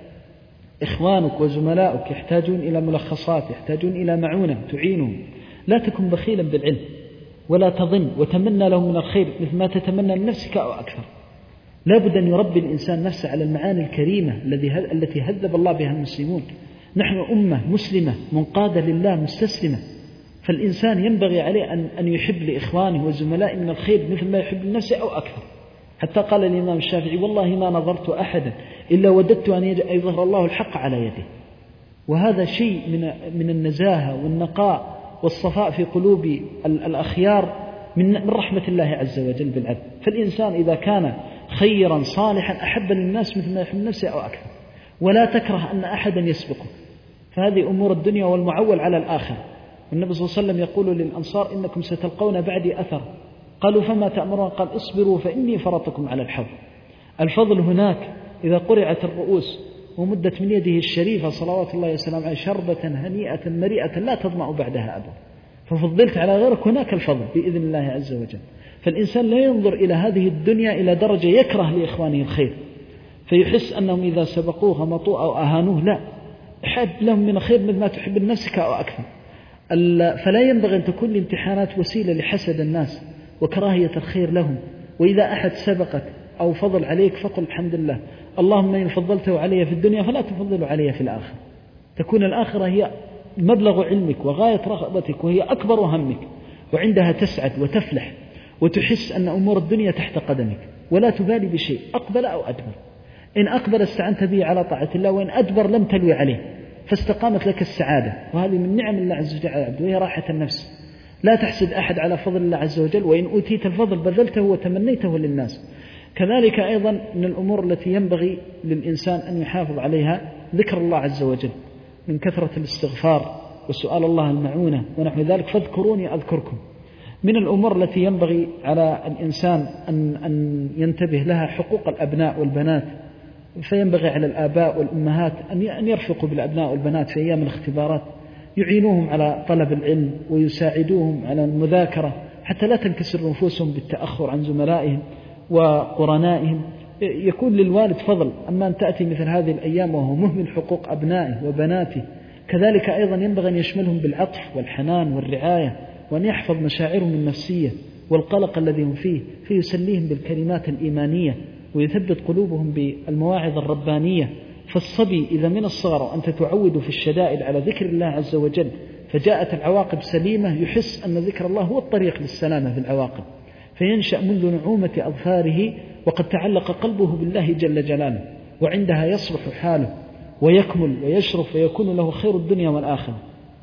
إخوانك وزملاؤك يحتاجون إلى ملخصات، يحتاجون إلى معونة تعينهم. لا تكن بخيلا بالعلم ولا تظن وتمنى لهم من الخير مثل ما تتمنى لنفسك أو أكثر. لا بد أن يربي الإنسان نفسه على المعاني الكريمة التي هذب الله بها المسلمون. نحن أمة مسلمة منقادة لله مستسلمة، فالإنسان ينبغي عليه أن أن يحب لإخوانه وزملائه من الخير مثل ما يحب لنفسه أو أكثر. حتى قال الإمام الشافعي والله ما نظرت أحدا إلا وددت أن يظهر الله الحق على يده. وهذا شيء من من النزاهة والنقاء والصفاء في قلوب الأخيار من رحمة الله عز وجل بالعبد. فالإنسان إذا كان خيرا صالحا أحب للناس مثل ما يحب نفسه أو أكثر، ولا تكره أن أحدا يسبقه، فهذه أمور الدنيا والمعول على الآخر. والنبي صلى الله عليه وسلم يقول للأنصار إنكم ستلقون بعدي أثر، قالوا فما تأمرون؟ قال اصبروا فإني فرطكم على الحوض. الفضل هناك إذا قرعت الرؤوس ومدت من يده الشريفة صلوات الله وسلامه عليه شربة هنيئة مريئة لا تظمأ بعدها أبدا، ففضلت على غيرك، هناك الفضل بإذن الله عز وجل. فالإنسان لا ينظر إلى هذه الدنيا إلى درجة يكره لإخوانه الخير فيحس أنهم إذا سبقوه غمطوه أو أهانوه، لا، حب لهم من الخير مثل ما تحب لنفسك أو أكثر. فلا ينبغي أن تكون الامتحانات وسيلة لحسد الناس وكراهية الخير لهم. وإذا أحد سبقك أو فضل عليك فقل الحمد لله، اللهم إن فضلته علي في الدنيا فلا تفضله علي في الآخرة. تكون الآخرة هي مبلغ علمك وغاية رغبتك وهي أكبر همك، وعندها تسعد وتفلح وتحس أن أمور الدنيا تحت قدمك ولا تبالي بشيء أقبل أو أدبر. إن أقبل استعنت به على طاعة الله، وإن أدبر لم تلوي عليه، فاستقامت لك السعادة. وهذه من نعم الله عز وجل على العبد وهي راحة النفس. لا تحسد أحد على فضل الله عز وجل، وإن أوتيت الفضل بذلته وتمنيته للناس. كذلك أيضا من الأمور التي ينبغي للإنسان أن يحافظ عليها ذكر الله عز وجل من كثرة الاستغفار وسؤال الله المعونة ونحو ذلك، فاذكروني أذكركم. من الأمور التي ينبغي على الإنسان أن, أن ينتبه لها حقوق الأبناء والبنات. فينبغي على الآباء والأمهات أن يرفقوا بالأبناء والبنات في أيام الاختبارات، يعينوهم على طلب العلم ويساعدوهم على المذاكرة حتى لا تنكسر نفوسهم بالتأخر عن زملائهم وقرنائهم. يكون للوالد فضل أما أن تأتي مثل هذه الأيام وهو مهمل حقوق أبنائه وبناته. كذلك أيضا ينبغي أن يشملهم بالعطف والحنان والرعاية، وأن يحفظ مشاعرهم النفسية والقلق الذي هم فيه، فيسليهم بالكلمات الإيمانية ويثبت قلوبهم بالمواعظ الربانية. فالصبي إذا من الصغر وأنت تعود في الشدائد على ذكر الله عز وجل فجاءت العواقب سليمة، يحس أن ذكر الله هو الطريق للسلامة في العواقب، فينشأ منذ نعومة أظفاره وقد تعلق قلبه بالله جل جلاله، وعندها يصلح حاله ويكمل ويشرف ويكون له خير الدنيا والآخرة.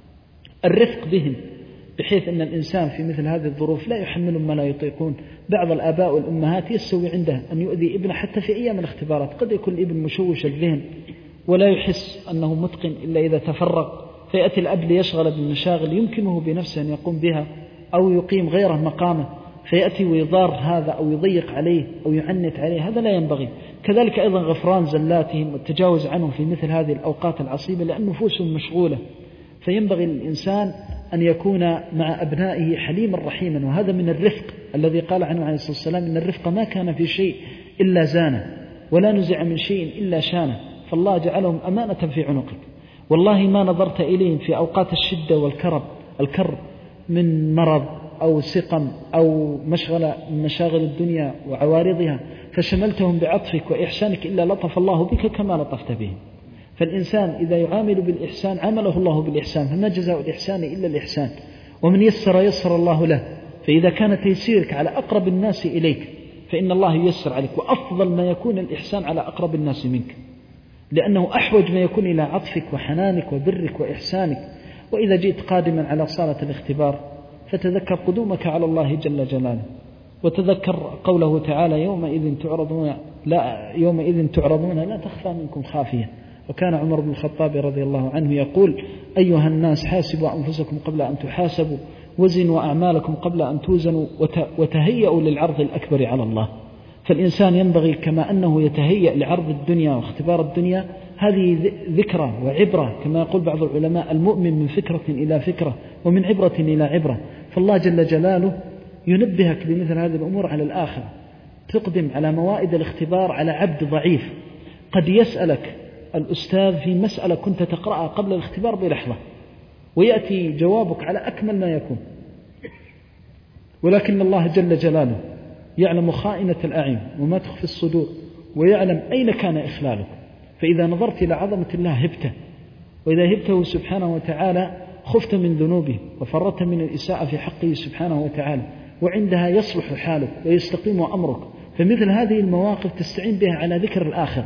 الرفق بهم بحيث أن الإنسان في مثل هذه الظروف لا يحملهم ما لا يطيقون. بعض الآباء والأمهات يستوي عنده أن يؤذي ابنه حتى في أيام الاختبارات. قد يكون الابن مشوش الذهن ولا يحس أنه متقن إلا إذا تفرغ، فيأتي الأب ليشغل بالمشاغل يمكنه بنفسه أن يقوم بها أو يقيم غيره مقامه، فيأتي ويضار هذا أو يضيق عليه أو يعنت عليه، هذا لا ينبغي. كذلك أيضا غفران زلاتهم والتجاوز عنهم في مثل هذه الأوقات العصيبة لأن نفوسهم مشغولة. فينبغي للإنسان أن يكون مع أبنائه حليما رحيما، وهذا من الرفق الذي قال عنه عليه الصلاة والسلام إن الرفق ما كان في شيء إلا زانه، ولا نزع من شيء إلا شانه، فالله جعلهم أمانة في عنقك. والله ما نظرت إليهم في أوقات الشدة والكرب الكرب من مرض أو سقم أو مشغلة من مشاغل الدنيا وعوارضها فشملتهم بعطفك وإحسانك إلا لطف الله بك كما لطفت بهم. فالإنسان إذا يعامل بالإحسان عامله الله بالإحسان، فما جزاء الإحسان إلا الإحسان، ومن يسر يسر الله له. فإذا كان تيسيرك على أقرب الناس إليك فإن الله ييسر عليك، وأفضل ما يكون الإحسان على أقرب الناس منك، لأنه أحوج ما يكون إلى عطفك وحنانك وبرك وإحسانك. وإذا جئت قادما على صالة الاختبار فتذكر قدومك على الله جل جلاله، وتذكر قوله تعالى يومئذ تعرضون لا, يومئذ تعرضون لا تخفى منكم خافية. وكان عمر بن الخطاب رضي الله عنه يقول أيها الناس حاسبوا أنفسكم قبل أن تحاسبوا، وزنوا أعمالكم قبل أن توزنوا، وتهيئوا للعرض الأكبر على الله. فالإنسان ينبغي كما أنه يتهيأ لعرض الدنيا واختبار الدنيا، هذه ذكرى وعبرة، كما يقول بعض العلماء المؤمن من فكرة إلى فكرة ومن عبرة إلى عبرة. فالله جل جلاله ينبهك بمثل هذه الأمور على الآخرة، تقدم على موائد الاختبار على عبد ضعيف. قد يسألك الأستاذ في مسألة كنت تقرأها قبل الاختبار بلحظة ويأتي جوابك على أكمل ما يكون، ولكن الله جل جلاله يعلم خائنة الأعين وما تخفي الصدور، ويعلم أين كان إخلالك. فإذا نظرت إلى عظمة الله هبته، وإذا هبته سبحانه وتعالى خفت من ذنوبه وفرت من الإساءة في حقه سبحانه وتعالى، وعندها يصلح حالك ويستقيم أمرك. فمثل هذه المواقف تستعين بها على ذكر الآخر.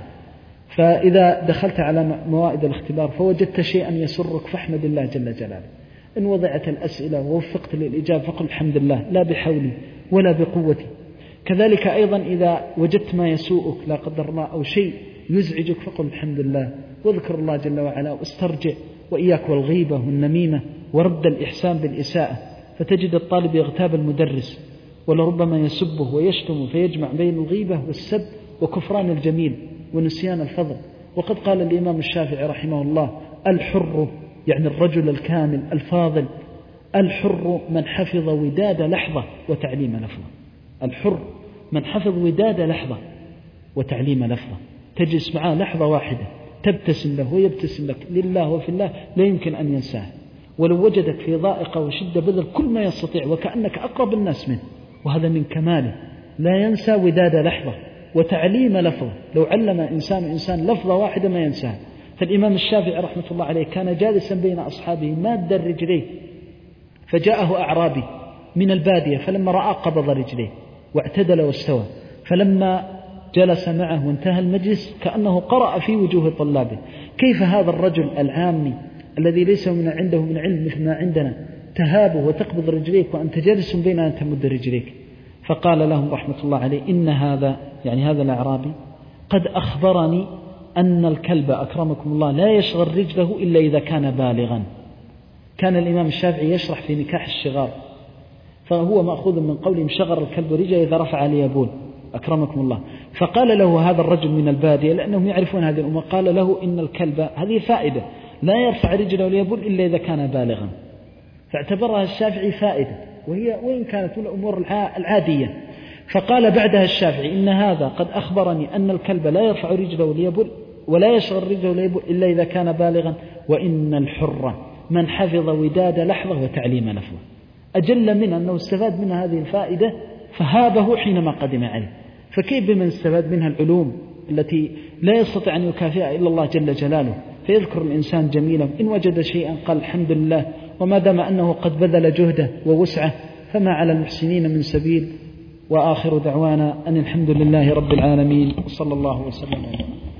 فإذا دخلت على موائد الاختبار فوجدت شيئا يسرك فاحمد الله جل جلاله. إن وضعت الأسئلة ووفقت للإجابة فقل الحمد لله لا بحولي ولا بقوتي. كذلك أيضا إذا وجدت ما يسوءك لا قدر الله أو شيء يزعجك فقل الحمد لله واذكر الله جل وعلا واسترجع، وإياك والغيبة والنميمة ورد الإحسان بالإساءة. فتجد الطالب يغتاب المدرس ولربما يسبه ويشتم فيجمع بين الغيبة والسب وكفران الجميل ونسيان الفضل. وقد قال الإمام الشافعي رحمه الله الحر، يعني الرجل الكامل الفاضل، الحر من حفظ وداد لحظة وتعليم لفظة. الحر من حفظ وداد لحظة وتعليم لفظة، تجلس معه لحظة واحدة تبتسم له ويبتسم لك لله وفي الله لا يمكن أن ينساه، ولو وجدك في ضائقة وشدة بذل كل ما يستطيع وكأنك أقرب الناس منه، وهذا من كماله. لا ينسى وداد لحظة وتعليم لفظة، لو علم إنسان إنسان لفظة واحدة ما ينساها. فالإمام الشافعي رحمة الله عليه كان جالسا بين أصحابه ماد رجليه، فجاءه أعرابي من البادية فلما رأى قبض رجليه واعتدل واستوى، فلما جلس معه وانتهى المجلس كأنه قرأ في وجوه طلابه كيف هذا الرجل العامي الذي ليس من عنده من علم مثل ما عندنا تهابه وتقبض رجليك وأنت جالس بين أن تمد رجليك. فقال لهم رحمة الله عليه إن هذا، يعني هذا الأعرابي، قد أخبرني أن الكلب أكرمكم الله لا يشغل رجله إلا إذا كان بالغا. كان الإمام الشافعي يشرح في نكاح الشغار، فهو مأخوذ من قولهم شغر الكلب رجله إذا رفع ليبول أكرمكم الله. فقال له هذا الرجل من البادية لأنهم يعرفون هذه الأمور، قال له إن الكلب، هذه فائدة، لا يرفع رجله ليبول إلا إذا كان بالغا. فاعتبرها الشافعي فائدة، وهي وإن كانت من الأمور العادية. فقال بعدها الشافعي إن هذا قد أخبرني أن الكلب لا يرفع رجله ليبول ولا يشغل رجله ليبول إلا إذا كان بالغا، وإن الحر من حفظ وداد لحظة وتعليم لفظة. أجل من أنه استفاد من هذه الفائدة فهابه حينما قدم عليه. فكيف بمن استفاد منها العلوم التي لا يستطيع أن يكافئها إلا الله جل جلاله؟ فيذكر الإنسان جميلا، إن وجد شيئا قال الحمد لله، وما دام أنه قد بذل جهده ووسعه فما على المحسنين من سبيل. وآخر دعوانا أن الحمد لله رب العالمين، صلى الله وسلم عليه.